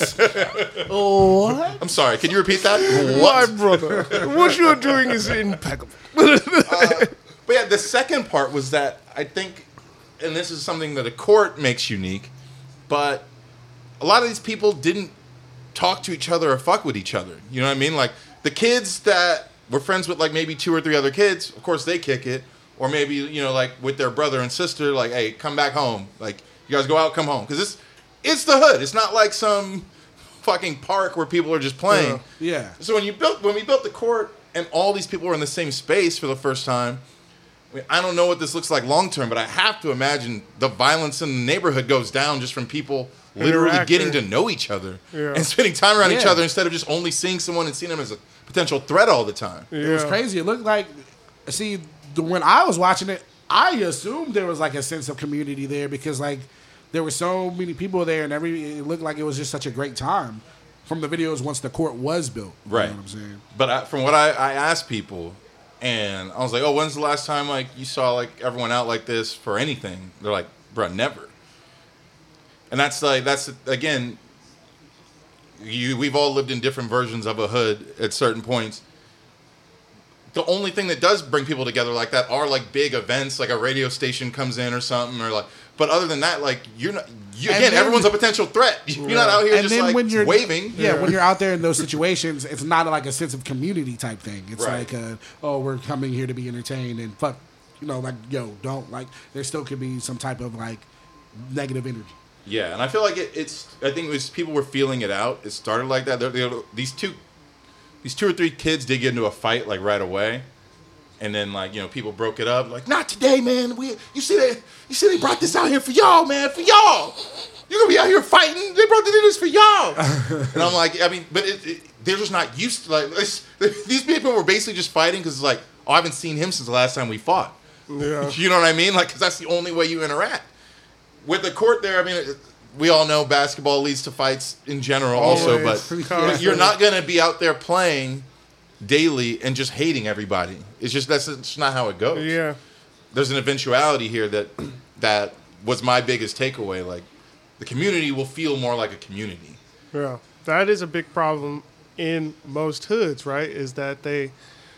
What? I'm sorry. Can you repeat that? My brother, what you're doing is impeccable. But yeah, the second part was that I think, and this is something that a court makes unique, but a lot of these people didn't talk to each other or fuck with each other. You know what I mean? Like, the kids that were friends with, like, maybe 2 or 3 other kids, of course, they kick it. Or maybe, you know, like, with their brother and sister, like, hey, come back home. Like, you guys go out, come home. Because it's the hood. It's not like some fucking park where people are just playing. Yeah. So when we built the court and all these people were in the same space for the first time, I mean, I don't know what this looks like long term, but I have to imagine the violence in the neighborhood goes down just from people literally getting to know each other and spending time around each other instead of just only seeing someone and seeing them as a potential threat all the time. It was crazy. It looked like, when I was watching it, I assumed there was like a sense of community there because like there were so many people there and it looked like it was just such a great time from the videos once the court was built. Right. You know what I'm saying? But from what I asked people, and I was like, oh, when's the last time like you saw like everyone out like this for anything? They're like, bro, never. And that's again, we've all lived in different versions of a hood at certain points. The only thing that does bring people together like that are like big events, like a radio station comes in or something, or like. But other than that, like everyone's a potential threat. You're not out here just like waving. Yeah, when you're out there in those situations, it's not like a sense of community type thing. It's like, we're coming here to be entertained and fuck, like don't like. There still could be some type of like negative energy. Yeah, and I feel like it's. I think it was people were feeling it out. It started like that. These two or three kids did get into a fight like right away, and then like people broke it up. Like, not today, man. You see they brought this out here for y'all, man. For y'all, you're gonna be out here fighting. They brought this for y'all. And I'm like, I mean, but they're just not used to like these people were basically just fighting because it's like, oh, I haven't seen him since the last time we fought. Yeah, you know what I mean? Like, because that's the only way you interact. With the court there, I mean, we all know basketball leads to fights in general also, but you're not going to be out there playing daily and just hating everybody. It's just not how it goes. Yeah. There's an eventuality here that was my biggest takeaway. Like, the community will feel more like a community. Yeah. That is a big problem in most hoods, right? Is that they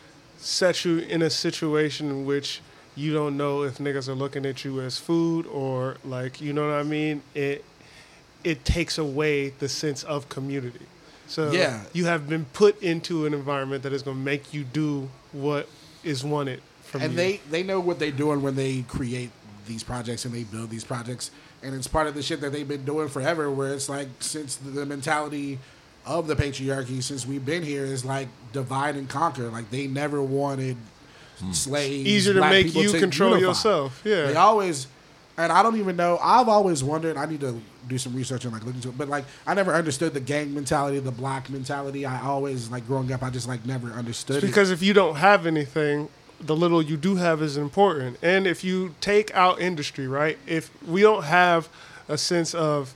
set you in a situation in which you don't know if niggas are looking at you as food or like, you know what I mean? It takes away the sense of community. So you have been put into an environment that is going to make you do what is wanted from you. And they know what they're doing when they create these projects and they build these projects. And it's part of the shit that they've been doing forever where it's like since the mentality of the patriarchy, since we've been here, is like divide and conquer. Like they never wanted slaves. Easier to make you control yourself. Yeah. They always, and I don't even know, I've always wondered, I need to do some research and like look into it, but like I never understood the gang mentality, the block mentality. I always like growing up, I just like never understood it. Because if you don't have anything, the little you do have is important. And if you take out industry, right? If we don't have a sense of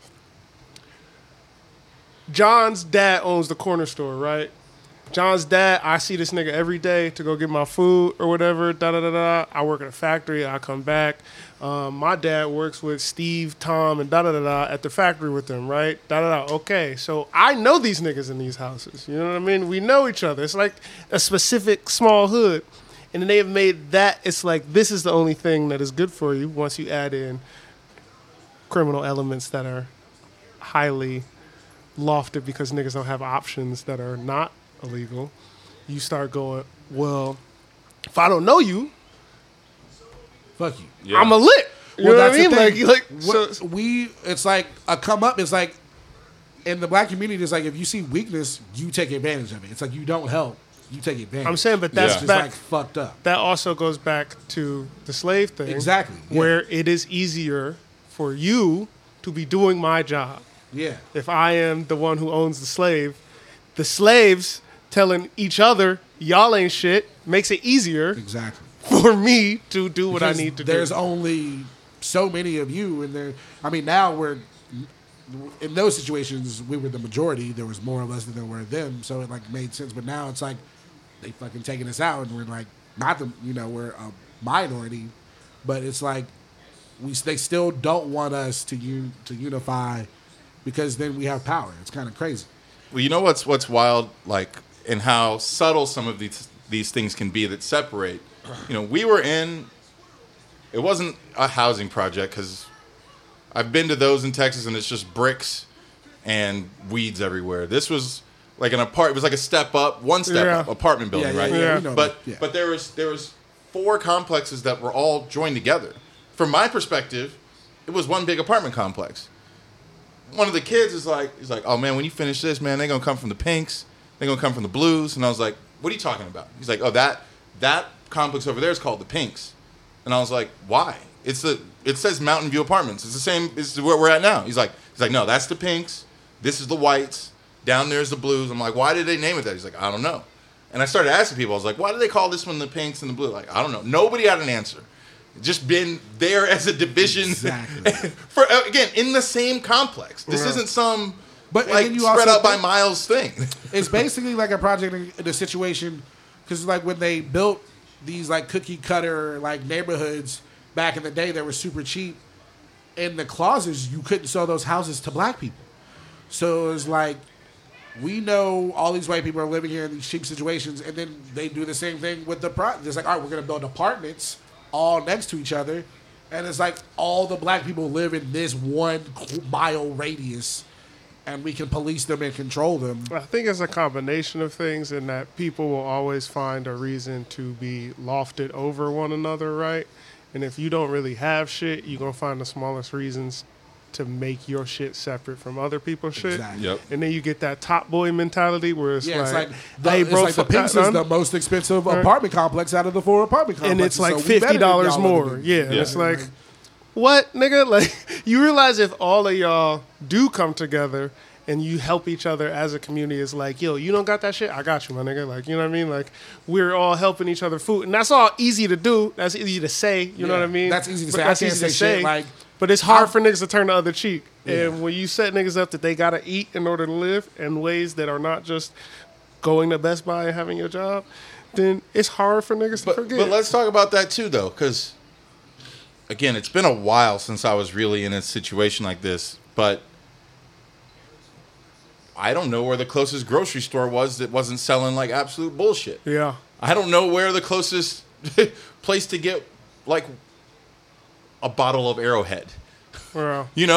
John's dad owns the corner store, right? John's dad, I see this nigga every day to go get my food or whatever, da-da-da-da. I work at a factory, I come back. My dad works with Steve, Tom, and da-da-da-da at the factory with them, right? Da-da-da. Okay, so I know these niggas in these houses. You know what I mean? We know each other. It's like a specific small hood. And then they have made that, it's like this is the only thing that is good for you once you add in criminal elements that are highly lofted because niggas don't have options that are not illegal. You start going, well, if I don't know you, fuck you. Yeah. I'm a lit. You know what I mean? It's like a come up. It's like in the black community, it's like if you see weakness, you take advantage of it. It's like you don't help, you take advantage. I'm saying, but that's just back, like fucked up. That also goes back to the slave thing. Exactly. Yeah. Where it is easier for you to be doing my job. Yeah. If I am the one who owns the slaves telling each other, y'all ain't shit, makes it easier for me to do what I need to do. There's only so many of you, and there. I mean, now we're in those situations. We were the majority. There was more of us than there were them, so it like made sense. But now it's like they fucking taking us out, and we're like not the we're a minority, but it's like they still don't want us to unify because then we have power. It's kind of crazy. Well, you know what's wild, like, and how subtle some of these things can be that separate. We were in. It wasn't a housing project because I've been to those in Texas and it's just bricks and weeds everywhere. This was like it was like a step up, one step up apartment building, right? Yeah. But there was 4 complexes that were all joined together. From my perspective, it was one big apartment complex. One of the kids he's like, oh man, when you finish this, man, they're gonna come from the pinks, they're gonna come from the blues. And I was like, what are you talking about? He's like, oh, that complex over there is called the pinks. And I was like, why? It says Mountain View Apartments. It's the same as where we're at now. He's like, no, that's the pinks. This is the whites. Down there's the blues. I'm like, why did they name it that? He's like, I don't know. And I started asking people. I was like, why do they call this one the pinks and the blue? Like, I don't know. Nobody had an answer. Just been there as a division. Exactly. For again, in the same complex. This isn't some you spread out by miles thing. It's basically like a project in a situation because like when they built these like cookie cutter like neighborhoods back in the day that were super cheap, in the clauses you couldn't sell those houses to black people. So it was like, we know all these white people are living here in these cheap situations, and then they do the same thing with the project. It's like, all right, we're going to build apartments all next to each other, and it's like all the black people live in this 1 mile radius, and we can police them and control them. I think it's a combination of things in that people will always find a reason to be lofted over one another, right? And if you don't really have shit, you're going to find the smallest reasons to make your shit separate from other people's shit. Exactly. Yep. And then you get that top boy mentality where it's the Pinks is the most expensive apartment complex out of the 4 apartment complexes. and it's like $50 more. Yeah. And it's like, what, nigga? Like, you realize if all of y'all do come together and you help each other as a community, it's like, yo, you don't got that shit? I got you, my nigga. Like, you know what I mean? Like, we're all helping each other food. And that's all easy to do. That's easy to say. You know what I mean? That's easy to But say. that's I can't easy to say shit say. like... But it's hard for niggas to turn the other cheek. Yeah. And when you set niggas up that they got to eat in order to live in ways that are not just going to Best Buy and having your job, then it's hard for niggas to forget. But let's talk about that too, though, because, again, it's been a while since I was really in a situation like this. But I don't know where the closest grocery store was that wasn't selling, like, absolute bullshit. Yeah. I don't know where the closest place to get, like, a bottle of Arrowhead. Well, And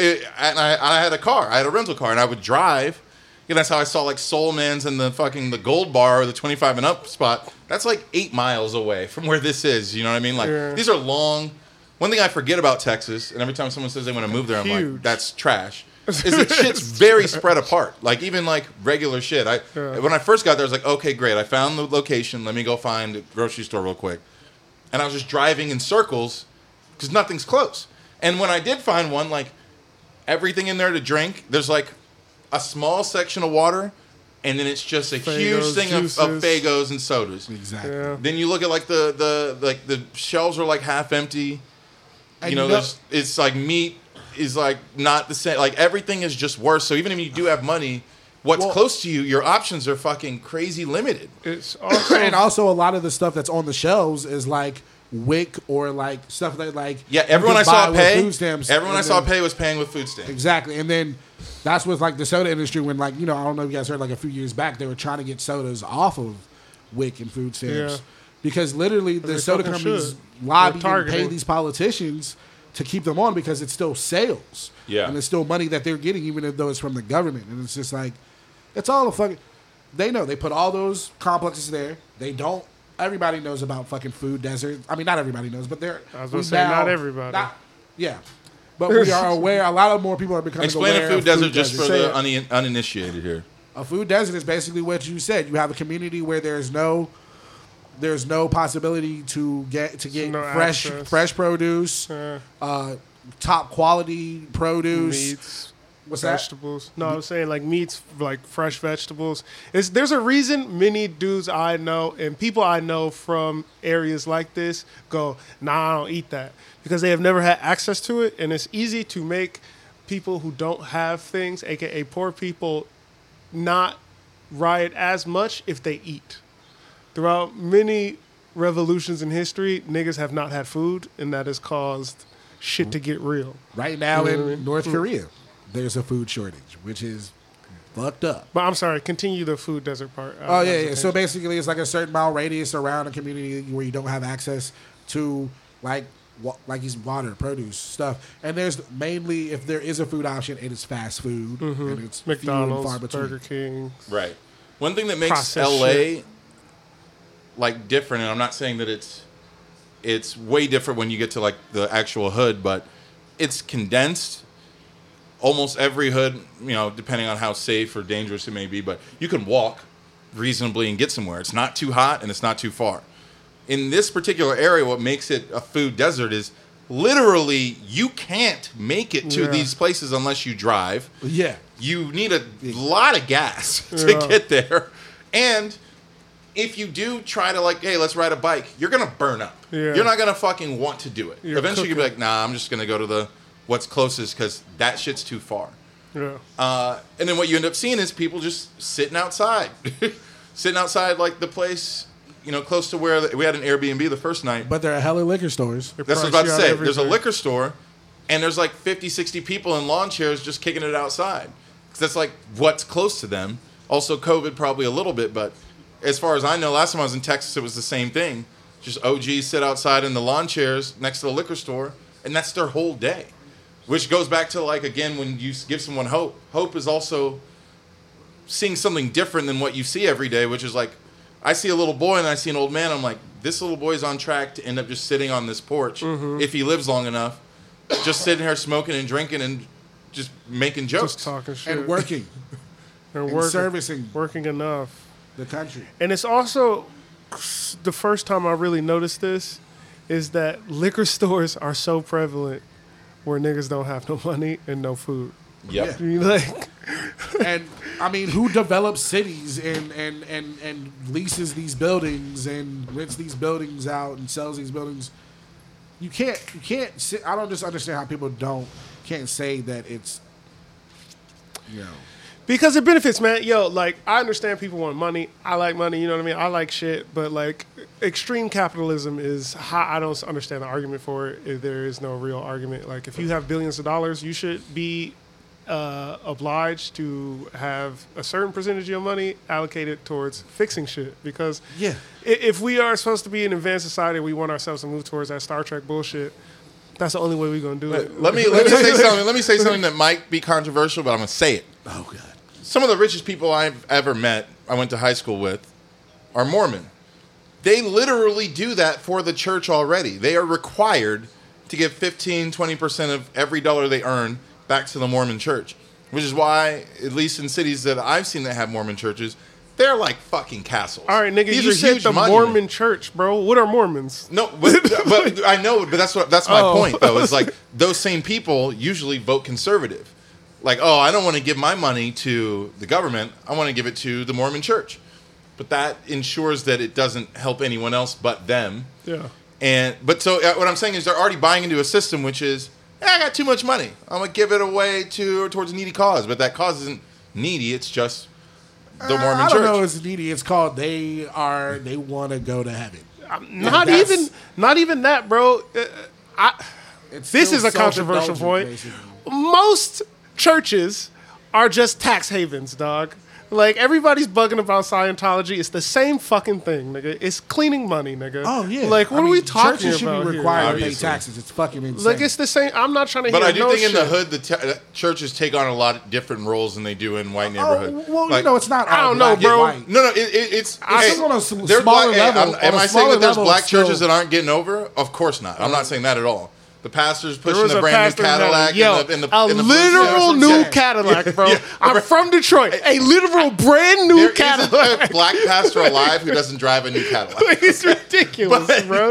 I had a car. I had a rental car, and I would drive. That's how I saw like Soul Man's and the Gold Bar or the 25 and up spot. That's like 8 miles away from where this is. You know what I mean? Like these are long. One thing I forget about Texas, and every time someone says they want to move there, I'm like, that's trash. Is that shit's very spread apart. Like even like regular shit. When I first got there, I was like, okay, great. I found the location. Let me go find a grocery store real quick. And I was just driving in circles because nothing's close. And when I did find one, like, everything in there to drink, there's, like, a small section of water, and then it's just a huge thing of Faygos and sodas. Exactly. Yeah. Then you look at, like, the shelves are, like, half empty. And it's, like, meat is, like, not the same. Like, everything is just worse. So even if you do have money, what's close to you, your options are fucking crazy limited. it's also... and also a lot of the stuff that's on the shelves is like WIC or like stuff that like everyone I saw pay food stamps. Everyone I saw pay was paying with food stamps. Exactly. And then that's with like the soda industry when like, I don't know if you guys heard like a few years back they were trying to get sodas off of WIC and food stamps. Yeah. Because literally the soda companies lobby and pay these politicians to keep them on because it's still sales. Yeah. And it's still money that they're getting even though it's from the government. And it's just like it's all a fucking they know. They put all those complexes there. They don't. Everybody knows about fucking Food Desert. I mean, not everybody knows, but they're... I was going to say, not everybody. Yeah. But we are aware. A lot of more people are becoming aware of Food Desert just for the uninitiated here. A Food Desert is basically what you said. You have a community where there's no possibility to get fresh produce, top quality produce. Meats. What's vegetables. That? No, I'm saying like meats, like fresh vegetables. There's a reason many dudes I know and people I know from areas like this go, nah, I don't eat that. Because they have never had access to it. And it's easy to make people who don't have things, a.k.a. poor people, not riot as much if they eat. throughout many revolutions in history, niggas have not had food, and that has caused shit to get real. Right now in North Korea, there's a food shortage, which is fucked up. But I'm sorry, continue the food desert part. Oh, yeah. So basically, it's like a certain mile radius around a community where you don't have access to, like these water, produce, stuff. And there's mainly, if there is a food option, it is fast food. And it's McDonald's, few and far between. Burger King. Right. One thing that makes Processed LA shit. like different, and I'm not saying that it's way different when you get to like the actual hood, but it's condensed. Almost every hood, you know, depending on how safe or dangerous it may be, but you can walk reasonably and get somewhere. It's not too hot and it's not too far. In this particular area, what makes it a food desert is literally you can't make it to these places unless you drive. Yeah. You need a lot of gas to get there. And if you do try to like, hey, let's ride a bike, you're going to burn up. Yeah. You're not going to fucking want to do it. You're Eventually you'll be cooking. like, nah, I'm just going to go to the what's closest because that shit's too far. Yeah. And then what you end up seeing is people just sitting outside. Sitting outside like the place, you know, close to where we had an Airbnb the first night. But there are hella liquor stores. That's what I was about to say. There's a liquor store, and there's like 50, 60 people in lawn chairs just kicking it outside. Because that's like what's close to them. Also, COVID probably a little bit, but as far as I know, last time I was in Texas, it was the same thing. Just OGs sit outside in the lawn chairs next to the liquor store, and that's their whole day. Which goes back to, like, again, when you give someone hope. Hope is also seeing something different than what you see every day, which is like, I see a little boy and I see an old man. I'm like, this little boy's on track to end up just sitting on this porch, if he lives long enough, just sitting here smoking and drinking and just making jokes. Just talking shit. And working. and servicing. Working enough. The country. And it's also, the first time I really noticed this, is that liquor stores are so prevalent where niggas don't have no money and no food. Yep. You like, And I mean, who develops cities and leases these buildings and rents these buildings out and sells these buildings? You can't sit, I don't just understand how people can't say that it's, you know. because it benefits, man. Yo, like, I understand people want money. I like money, you know what I mean? I like shit, but like, extreme capitalism is how I don't understand the argument for it if there is no real argument. Like, if you have billions of dollars, you should be obliged to have a certain percentage of your money allocated towards fixing shit. Because if we are supposed to be an advanced society, we want ourselves to move towards that Star Trek bullshit. That's the only way we're gonna do it. Let me say something. Let me say something that might be controversial, but I'm gonna say it. Oh, God. Some of the richest people I've ever met, I went to high school with, are Mormon. They literally do that for the church already. They are required to give 15, 20% of every dollar they earn back to the Mormon church, which is why, at least in cities that I've seen that have Mormon churches, they're like fucking castles. All right, nigga, These you are said huge the monuments. Mormon church, bro. What are Mormons? No, but I know, but that's my point, though. Is like those same people usually vote conservative. Like, oh, I don't want to give my money to the government. I want to give it to the Mormon church. But that ensures that it doesn't help anyone else but them. Yeah. But so what I'm saying is they're already buying into a system which is, I got too much money. I'm going to give it away towards a needy cause. But that cause isn't needy. It's just the Mormon I church. don't know it's needy. It's called they want to go to heaven. Not even that, bro. This is a controversial point. Basically. Most churches are just tax havens, dog. Like, everybody's bugging about Scientology. It's the same fucking thing, nigga. It's cleaning money, nigga. Oh, yeah. Like, what are we talking churches about should be here? required to pay Obviously. taxes. It's fucking insane. Like, it's the same. I'm not trying to But hear I do no think in the shit. hood, the churches take on a lot of different roles than they do in white neighborhood. well, Like, it's not. I all don't know, black and bro. white. No, it's. I think on a smaller level. Am on a I saying smaller that there's level, black it's still- churches that aren't getting over? Of course not. I'm not saying that at all. The pastor's There pushing was the a brand pastor new Cadillac in the in the literal blue new suit. Cadillac, bro. Yeah. I'm from Detroit. A literal brand new There isn't Cadillac. a black pastor alive who doesn't drive a new Cadillac. It's ridiculous, But- bro.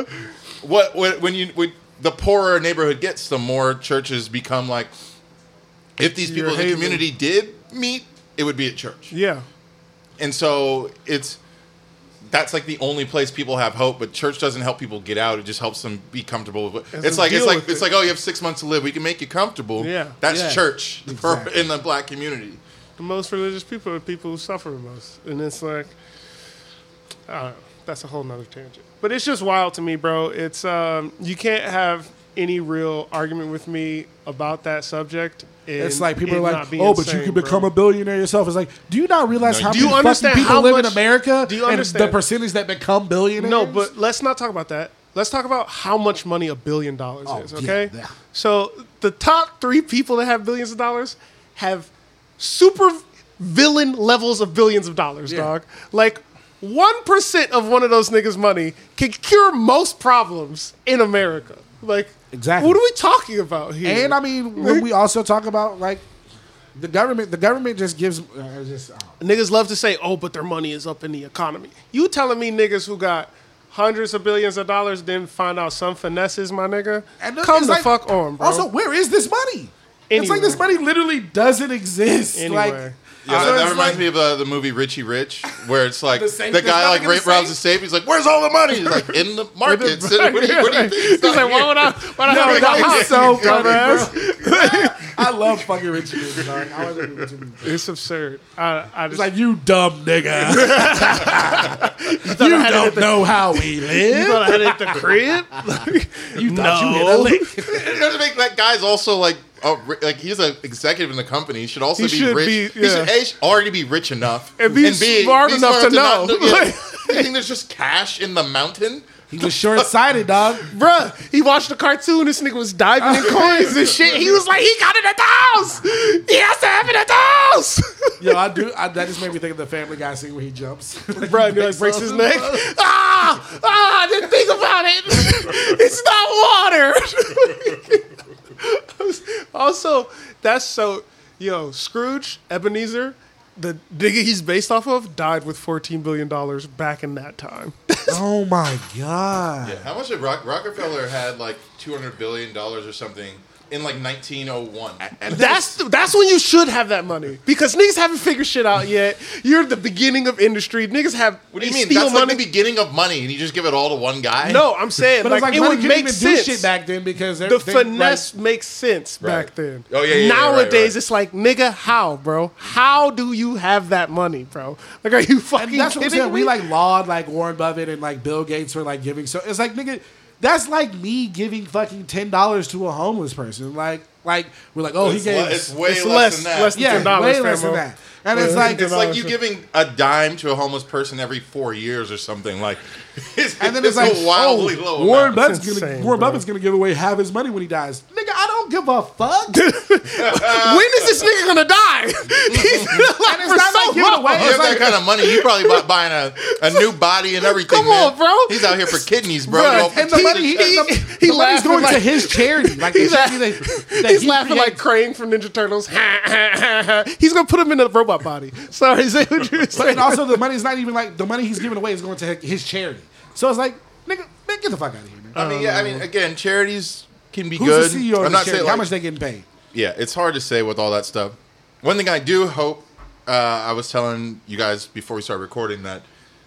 When the poorer a neighborhood gets, the more churches become like. If these people in the haven. community did meet, it would be at church. Yeah. And so that's like the only place people have hope, but church doesn't help people get out. It just helps them be comfortable with it. It's like oh, you have 6 months to live. We can make you comfortable. Yeah. That's Yeah. church Exactly. in the black community. The most religious people are the people who suffer the most. And it's like, I don't know. that's a whole nother tangent. But it's just wild to me, bro. It's you can't have any real argument with me about that subject. It's like people are like, oh, but you can become a billionaire yourself. It's like, do you not realize how many fucking people live in America? Do you understand and the percentage that become billionaires? No, but let's not talk about that. Let's talk about how much money $1 billion is, okay? Yeah. So the top 3 people that have billions of dollars have super villain levels of billions of dollars, dog. Like 1% of one of those niggas' money can cure most problems in America. Like, exactly. What are we talking about here? And I mean, when we also talk about like the government just gives niggas love to say, oh, but their money is up in the economy. You telling me niggas who got hundreds of billions of dollars didn't find out some finesses, my nigga? And come the fuck on, bro. Also, where is this money? It's like this money literally doesn't exist. Anywhere. Yeah, that reminds me of the movie Richie Rich, where it's like the guy like robs the safe. He's like, "Where's all the money?" He's like, "In the markets." What do you think? He's like, "Why would I?" That was so funny. I love fucking Richie Rich. It's absurd. It's like, you dumb nigga. You don't know how we live. You thought I had it at the crib? You thought you hit a lick. It doesn't make that guy's also like. Oh, like he's an executive in the company. He should also be rich. He should already be rich enough and be smart enough to know. You think there's just cash in the mountain? He was short-sighted, dog. Bruh, he watched the cartoon. This nigga was diving in coins and shit. He was like, he got it at the house. He has to have it at the house. Yo, that just made me think of the Family Guy scene where he jumps. Bruh, he like breaks his neck. I didn't think about it. It's not water. Also, that's so, Scrooge, Ebenezer, the nigga he's based off of, died with $14 billion back in that time. Oh my God. Yeah, how much did Rockefeller had like $200 billion or something in like 1901? And that's when you should have that money, because niggas haven't figured shit out yet. You're at the beginning of industry. Niggas have. What do you mean? That's like the beginning of money, and you just give it all to one guy? No, I'm saying, but like it would make sense. Do shit back then because the finesse makes sense back then. Oh yeah. Nowadays, it's like, nigga, how, bro? How do you have that money, bro? Like, are you fucking? And that's what I'm saying. We like laud like Warren Buffett and like Bill Gates for like giving. So it's like, nigga. That's like me giving fucking $10 to a homeless person. Like we're like, oh, he gave. It's way less than that. Less than $10, way less than that. And it's like you giving a dime to a homeless person every 4 years or something. Like, and then it's like, wildly low. Warren Buffett's gonna give away half his money when he dies. Nigga, I don't give a fuck. When is this nigga gonna die? He's been alive for so long. If you have that kind of money, you probably buying a new body and everything. Come on, bro. He's out here for kidneys, bro. And the money the money's going to his charity. Like he's laughing like Crane from Ninja Turtles. He's gonna put him in a robot body. Sorry, say what you were saying. But also, the money's not even like the money he's giving away is going to his charity. So it's like, nigga, man, get the fuck out of here, man. I mean, again, charities can be Who's good. The CEO I'm of not saying saying how much they getting paid. Yeah, it's hard to say with all that stuff. One thing I do hope, I was telling you guys before we started recording that,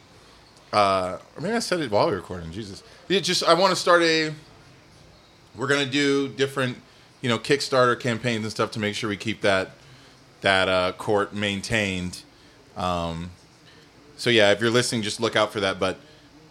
or maybe I said it while we were recording. Jesus, I want to start we're gonna do different, Kickstarter campaigns and stuff to make sure we keep that court maintained. So yeah, if you're listening, just look out for that. But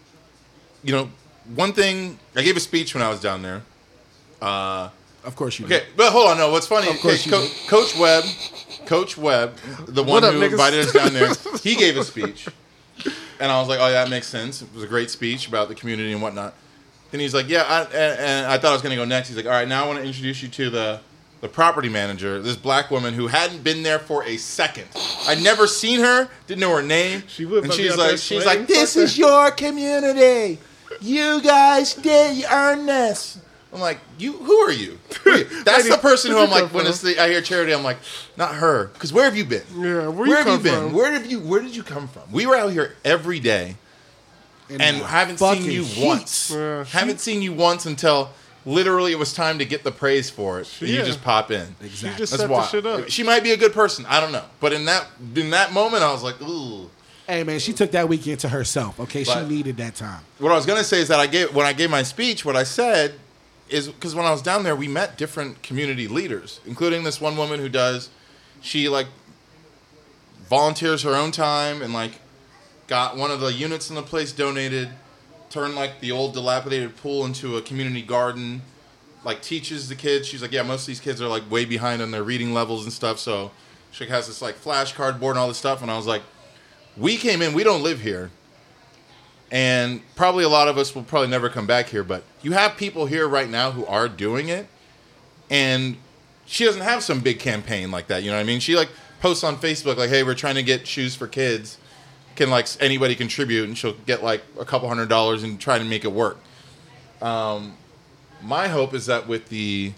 one thing, I gave a speech when I was down there. Of course you did. Okay, but hold on, no. What's funny? Coach Webb, the one who invited us down there, he gave a speech, and I was like, oh yeah, that makes sense. It was a great speech about the community and whatnot. Then he's like, yeah, and I thought I was going to go next. He's like, all right, now I want to introduce you to the property manager, this black woman who hadn't been there for a second. I'd never seen her, didn't know her name. She's like, this is your community. You guys did, you earned this. I'm like, who are you? That's the person who I'm like, when I hear charity, I'm like, not her. Because where have you been? Yeah, where have you been? Where did you come from? We were out here every day and haven't seen you once. Haven't seen you once until literally it was time to get the praise for it. And you just pop in. Exactly. She just set the shit up. She might be a good person. I don't know. But in that moment, I was like, ooh. Hey man, she took that weekend to herself. Okay, she needed that time. What I was gonna say is that when I gave my speech, what I said is because when I was down there, we met different community leaders, including this one woman who she like volunteers her own time and like got one of the units in the place donated, turned like the old dilapidated pool into a community garden, like teaches the kids. She's like, yeah, most of these kids are like way behind on their reading levels and stuff. So she has this like flashcard board and all this stuff. And I was like, we came in, we don't live here. And probably a lot of us will probably never come back here. But you have people here right now who are doing it. And she doesn't have some big campaign like that. You know what I mean? She like posts on Facebook like, hey, we're trying to get shoes for kids. Can like anybody contribute? And she'll get like a couple $100 and try to make it work. My hope is that with the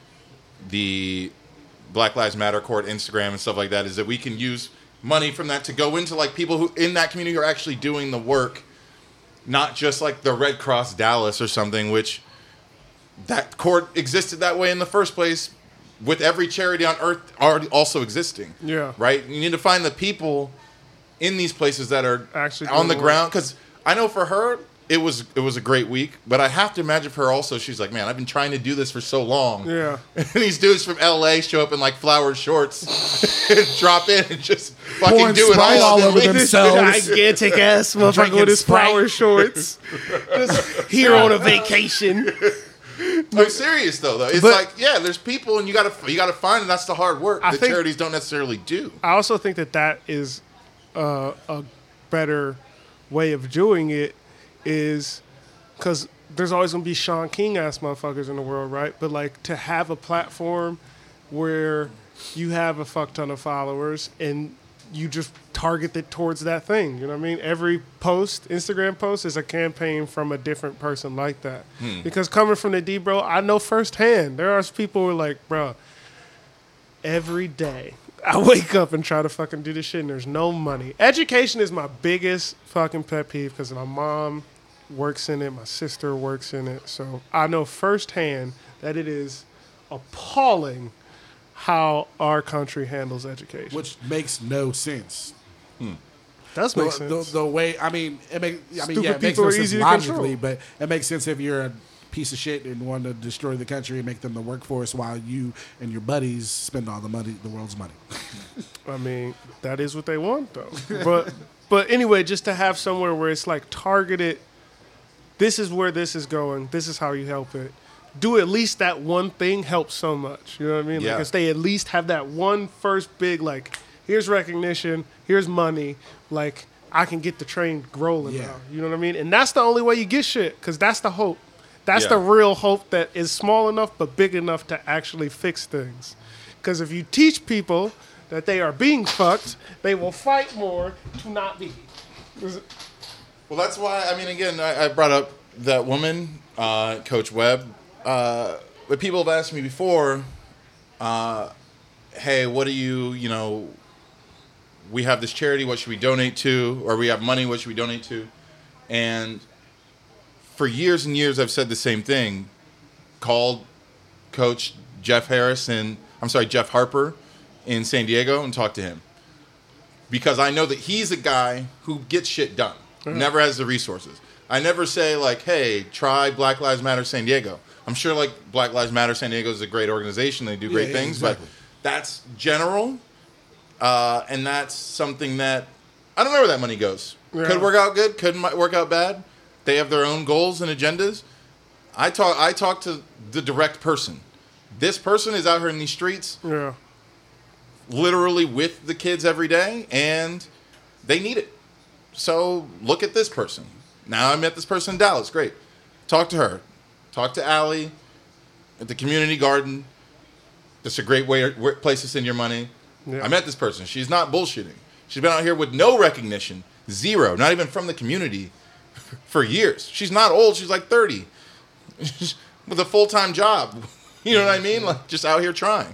Black Lives Matter Court, Instagram and stuff like that, is that we can use money from that to go into like people who in that community who are actually doing the work, not just like the Red Cross Dallas or something, which that court existed that way in the first place with every charity on earth already also existing. Yeah. Right? You need to find the people in these places that are actually on the ground. Because I know for her, it was a great week, but I have to imagine for her also, she's like, man, I've been trying to do this for so long. Yeah. And these dudes from LA show up in like flowered shorts and drop in and just fucking Pouring do it Sprite all over This themselves. gigantic ass motherfucker Drinking with his Sprite. flower shorts. Just here on a vacation. I'm serious though. It's But- like, yeah, there's people and you gotta find, and that's the hard work I that think- charities don't necessarily do. I also think that is a better way of doing it, is because there's always going to be Sean King ass motherfuckers in the world, right? But like to have a platform where you have a fuck ton of followers and you just target it towards that thing. You know what I mean? Every post, Instagram post, is a campaign from a different person like that. Because coming from the D, bro, I know firsthand. There are people who are like, bro, every day I wake up and try to fucking do this shit and there's no money. Education is my biggest fucking pet peeve because my mom works in it, my sister works in it. So I know firsthand that it is appalling how our country handles education. Which makes no sense. Does make sense. The way, I mean, it makes Stupid yeah, it makes people no are sense easy to logically, control. but it makes sense if you're a piece of shit and want to destroy the country and make them the workforce while you and your buddies spend all the money, the world's money. I mean, that is what they want, though. But anyway, just to have somewhere where it's like targeted, this is where this is going, this is how you help it. Do at least that one thing helps so much. You know what I mean? Yeah. Like if they at least have that one first big, like, here's recognition, here's money, like, I can get the train rolling Yeah. now. You know what I mean? And that's the only way you get shit, because that's the hope. That's Yeah. the real hope that is small enough but big enough to actually fix things. Because if you teach people that they are being fucked, they will fight more to not be. Well, that's why, I mean, again, I brought up that woman, Coach Webb. But people have asked me before, hey, what do you know, we have this charity, what should we donate to? Or we have money, what should we donate to? And for years and years, I've said the same thing. Called Coach Jeff Harper in San Diego and talked to him. Because I know that he's a guy who gets shit done. Never has the resources. I never say, like, hey, try Black Lives Matter San Diego. I'm sure, like, Black Lives Matter San Diego is a great organization. They do great things. Exactly. But that's general. And that's something that I don't know where that money goes. Yeah. Could work out good. Could work out bad. They have their own goals and agendas. I talk to the direct person. This person is out here in these streets, Yeah. literally with the kids every day, and they need it. So look at this person. Now I met this person in Dallas. Great. Talk to her. Talk to Allie at the community garden. That's a great place to send your money. Yeah. I met this person. She's not bullshitting. She's been out here with no recognition, zero, not even from the community, for years. She's not old. She's like 30 with a full-time job. You know what I mean? Like, just out here trying.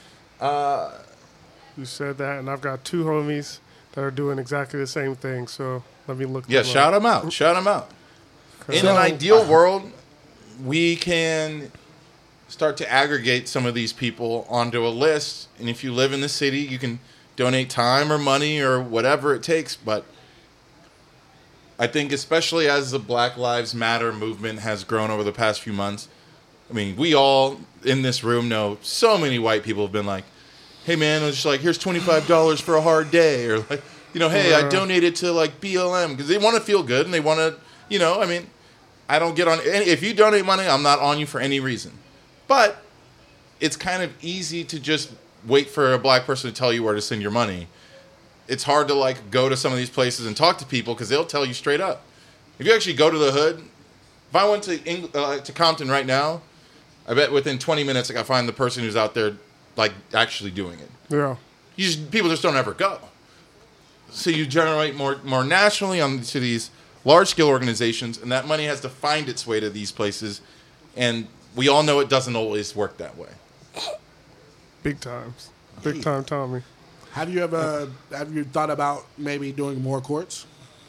You said that, and I've got two homies that are doing exactly the same thing. So let me look. Yeah, them shout up. them out. Shout them out. In an ideal world, we can start to aggregate some of these people onto a list. And if you live in the city, you can donate time or money or whatever it takes. But I think especially as the Black Lives Matter movement has grown over the past few months, I mean, we all in this room know so many white people have been like, hey, man, it's just like, here's $25 for a hard day. Or like, hey, I donated to like BLM because they want to feel good and they want to, I mean, I don't get on any. If you donate money, I'm not on you for any reason. But it's kind of easy to just wait for a black person to tell you where to send your money. It's hard to like go to some of these places and talk to people because they'll tell you straight up. If you actually go to the hood, if I went to Compton right now, I bet within 20 minutes I can find the person who's out there like actually doing it. Yeah. People just don't ever go. So you generate more nationally to these large-scale organizations, and that money has to find its way to these places, and we all know it doesn't always work that way. Big times. Big time, Tommy. Have you thought about maybe doing more courts?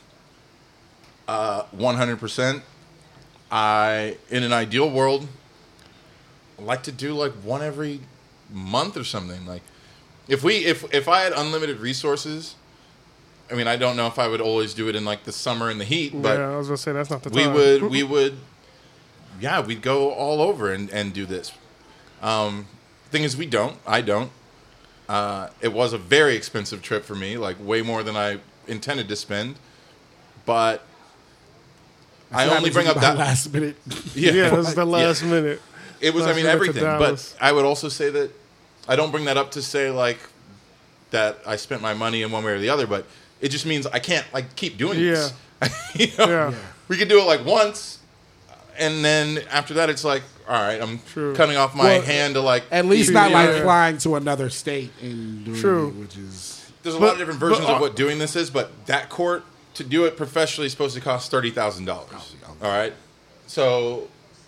100%. In an ideal world, I'd like to do like one every month or something. Like if I had unlimited resources, I mean, I don't know if I would always do it in like the summer and the heat, but yeah, I was gonna say that's not the time. We'd go all over and do this. Thing is, I don't. It was a very expensive trip for me, like way more than I intended to spend, but I only bring up that last minute. Yeah, this is the last minute. It was, everything. But I would also say that I don't bring that up to say like that I spent my money in one way or the other, but it just means I can't like keep doing this. We could do it like once, and then after that, it's like, all right, I'm cutting off my hand to like at least not like flying to another state and doing it, which is there's a lot of different versions of what doing this is, but that court to do it professionally is supposed to cost $30,000. All right, so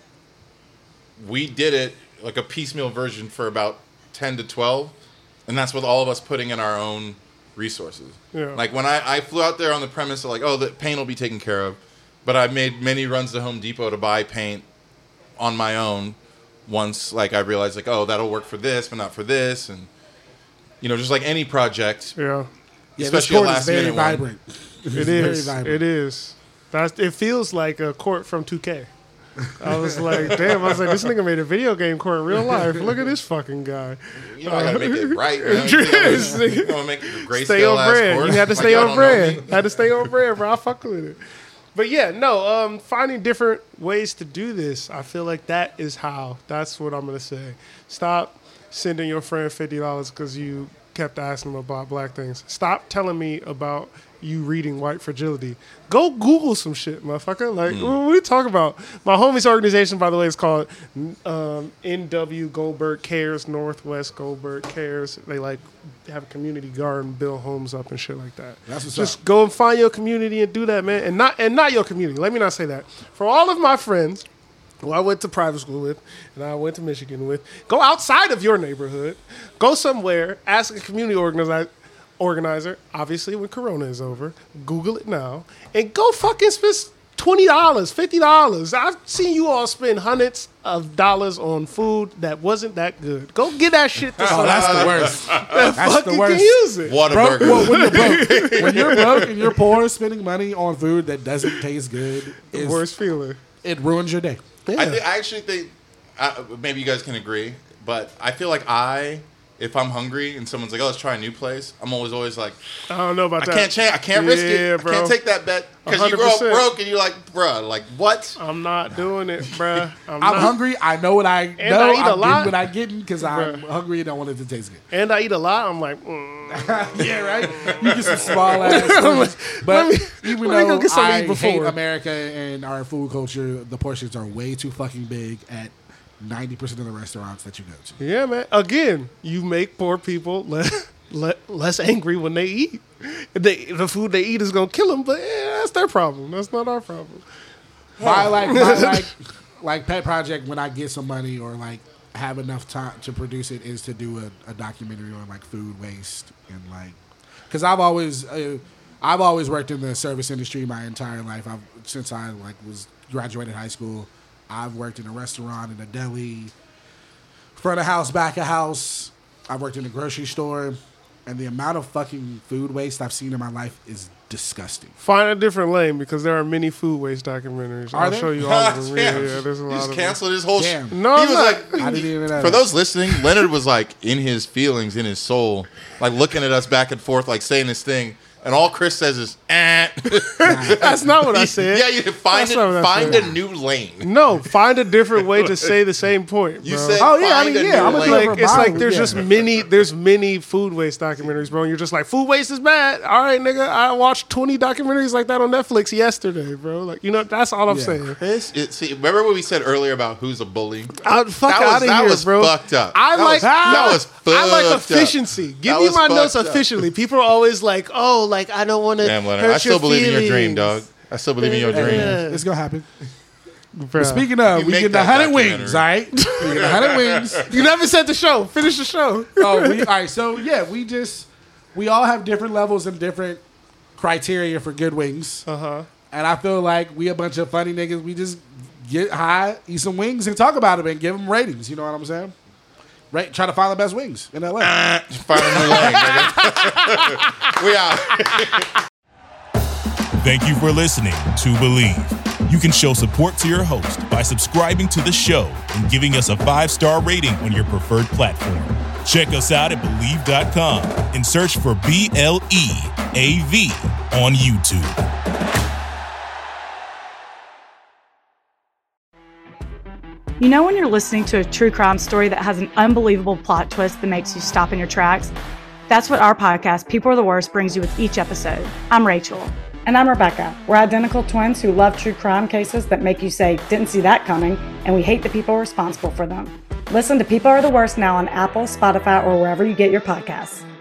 we did it like a piecemeal version for about 10 to 12, and that's with all of us putting in our own resources. Yeah. Like when I flew out there on the premise of like, oh, the paint will be taken care of, but I made many runs to Home Depot to buy paint on my own once like I realized like, oh, that'll work for this but not for this, and just like any project. Yeah. Especially a last minute vibrant. It is. It is. It feels like a court from 2K. I was like, damn. I was like, this nigga made a video game court in real life. Look at this fucking guy. I gotta make it right. You want to make it a great stay on brand. court? You had to stay on brand. Had to stay on brand, bro. I fuck with it. But yeah, no. Finding different ways to do this. I feel like that is how. That's what I'm gonna say. Stop sending your friend $50 because you kept asking him about black things. Stop telling me about you reading White Fragility. Go Google some shit, motherfucker. Like, what are we talking about? My homie's organization, by the way, is called NW Goldberg Cares, Northwest Goldberg Cares. They like have a community garden, build homes up and shit like that. That's what's Just up. go and find your community and do that, man. And not your community. Let me not say that. For all of my friends who I went to private school with and I went to Michigan with, go outside of your neighborhood. Go somewhere, ask a community organizer, obviously when Corona is over, Google it now, and go fucking spend $20, $50. I've seen you all spend hundreds of dollars on food that wasn't that good. Go get that shit to somebody. That's the worst. That That's fucking the worst. can use it. Whataburger. Well, when you're broke, and you're poor, spending money on food that doesn't taste good The worst feeling. It ruins your day. Yeah. I actually think maybe you guys can agree, but I feel like if I'm hungry and someone's like, "Oh, let's try a new place," I'm always like, I don't know about that. I can't change. I can't risk it. bro. I can't take that bet because you grow up 100%. broke and you're like, "Bruh, like what?" I'm not doing it, bruh. I'm not. hungry. I know what I And know. I eat a I'm lot. getting what I'm getting because I'm Bruh. hungry and I want it to taste good. And I eat a lot. I'm like, Yeah, right. You get some small ass foods. But even let me go though get something to I eat before. hate America and our food culture, the portions are way too fucking big at 90% of the restaurants that you go to. yeah, man. Again, you make poor people less angry when they eat. The food they eat is gonna kill them, but that's their problem. That's not our problem. My pet project when I get some money or like have enough time to produce it is to do a documentary on like food waste and like because I've always worked in the service industry my entire life. Since I was graduated high school. I've worked in a restaurant, in a deli, front of house, back of house. I've worked in a grocery store, and the amount of fucking food waste I've seen in my life is disgusting. Find a different lane because there are many food waste documentaries. I'll show you all of them. Yeah, there's a lot Just of canceled his whole. No, he I'm was not. like, I didn't even know for that. those listening, Leonard was like in his feelings, in his soul, like looking at us back and forth, like saying this thing. and all Chris says is, That's not what I said. Yeah, you find a new lane. No, find a different way to say the same point, bro. You said, Oh, yeah, I mean, yeah, I'm gonna do it for It's like mine, there's yeah. just many food waste documentaries, bro. And you're just like, food waste is bad. All right, nigga, I watched 20 documentaries like that on Netflix yesterday, bro. Like, that's all I'm saying. See, remember what we said earlier about who's a bully? Fuck out of here, was bro. Fucked up. I like fucked efficiency. up. Give That me was my notes fucked up. efficiently. People are always like, oh, like I don't want to Damn, Leonard, hurt I still your believe in your dream, feelings. dog. I still believe in your dream. It's gonna happen. Bro. Speaking of, You we make get that 100 documentary. wings, all right? We get 100 wings. You never said the show. Finish the show. All right. So yeah, we all have different levels and different criteria for good wings. Uh-huh. And I feel like we a bunch of funny niggas. We just get high, eat some wings, and talk about them and give them ratings. You know what I'm saying? Right? Try to find the best wings in LA. Find a new lane, nigga. We out. Thank you for listening to Believe. You can show support to your host by subscribing to the show and giving us a 5-star rating on your preferred platform. Check us out at Believe.com and search for BLEAV on YouTube. You know when you're listening to a true crime story that has an unbelievable plot twist that makes you stop in your tracks? That's what our podcast, People Are the Worst, brings you with each episode. I'm Rachel. And I'm Rebecca. We're identical twins who love true crime cases that make you say, didn't see that coming, and we hate the people responsible for them. Listen to People Are the Worst now on Apple, Spotify, or wherever you get your podcasts.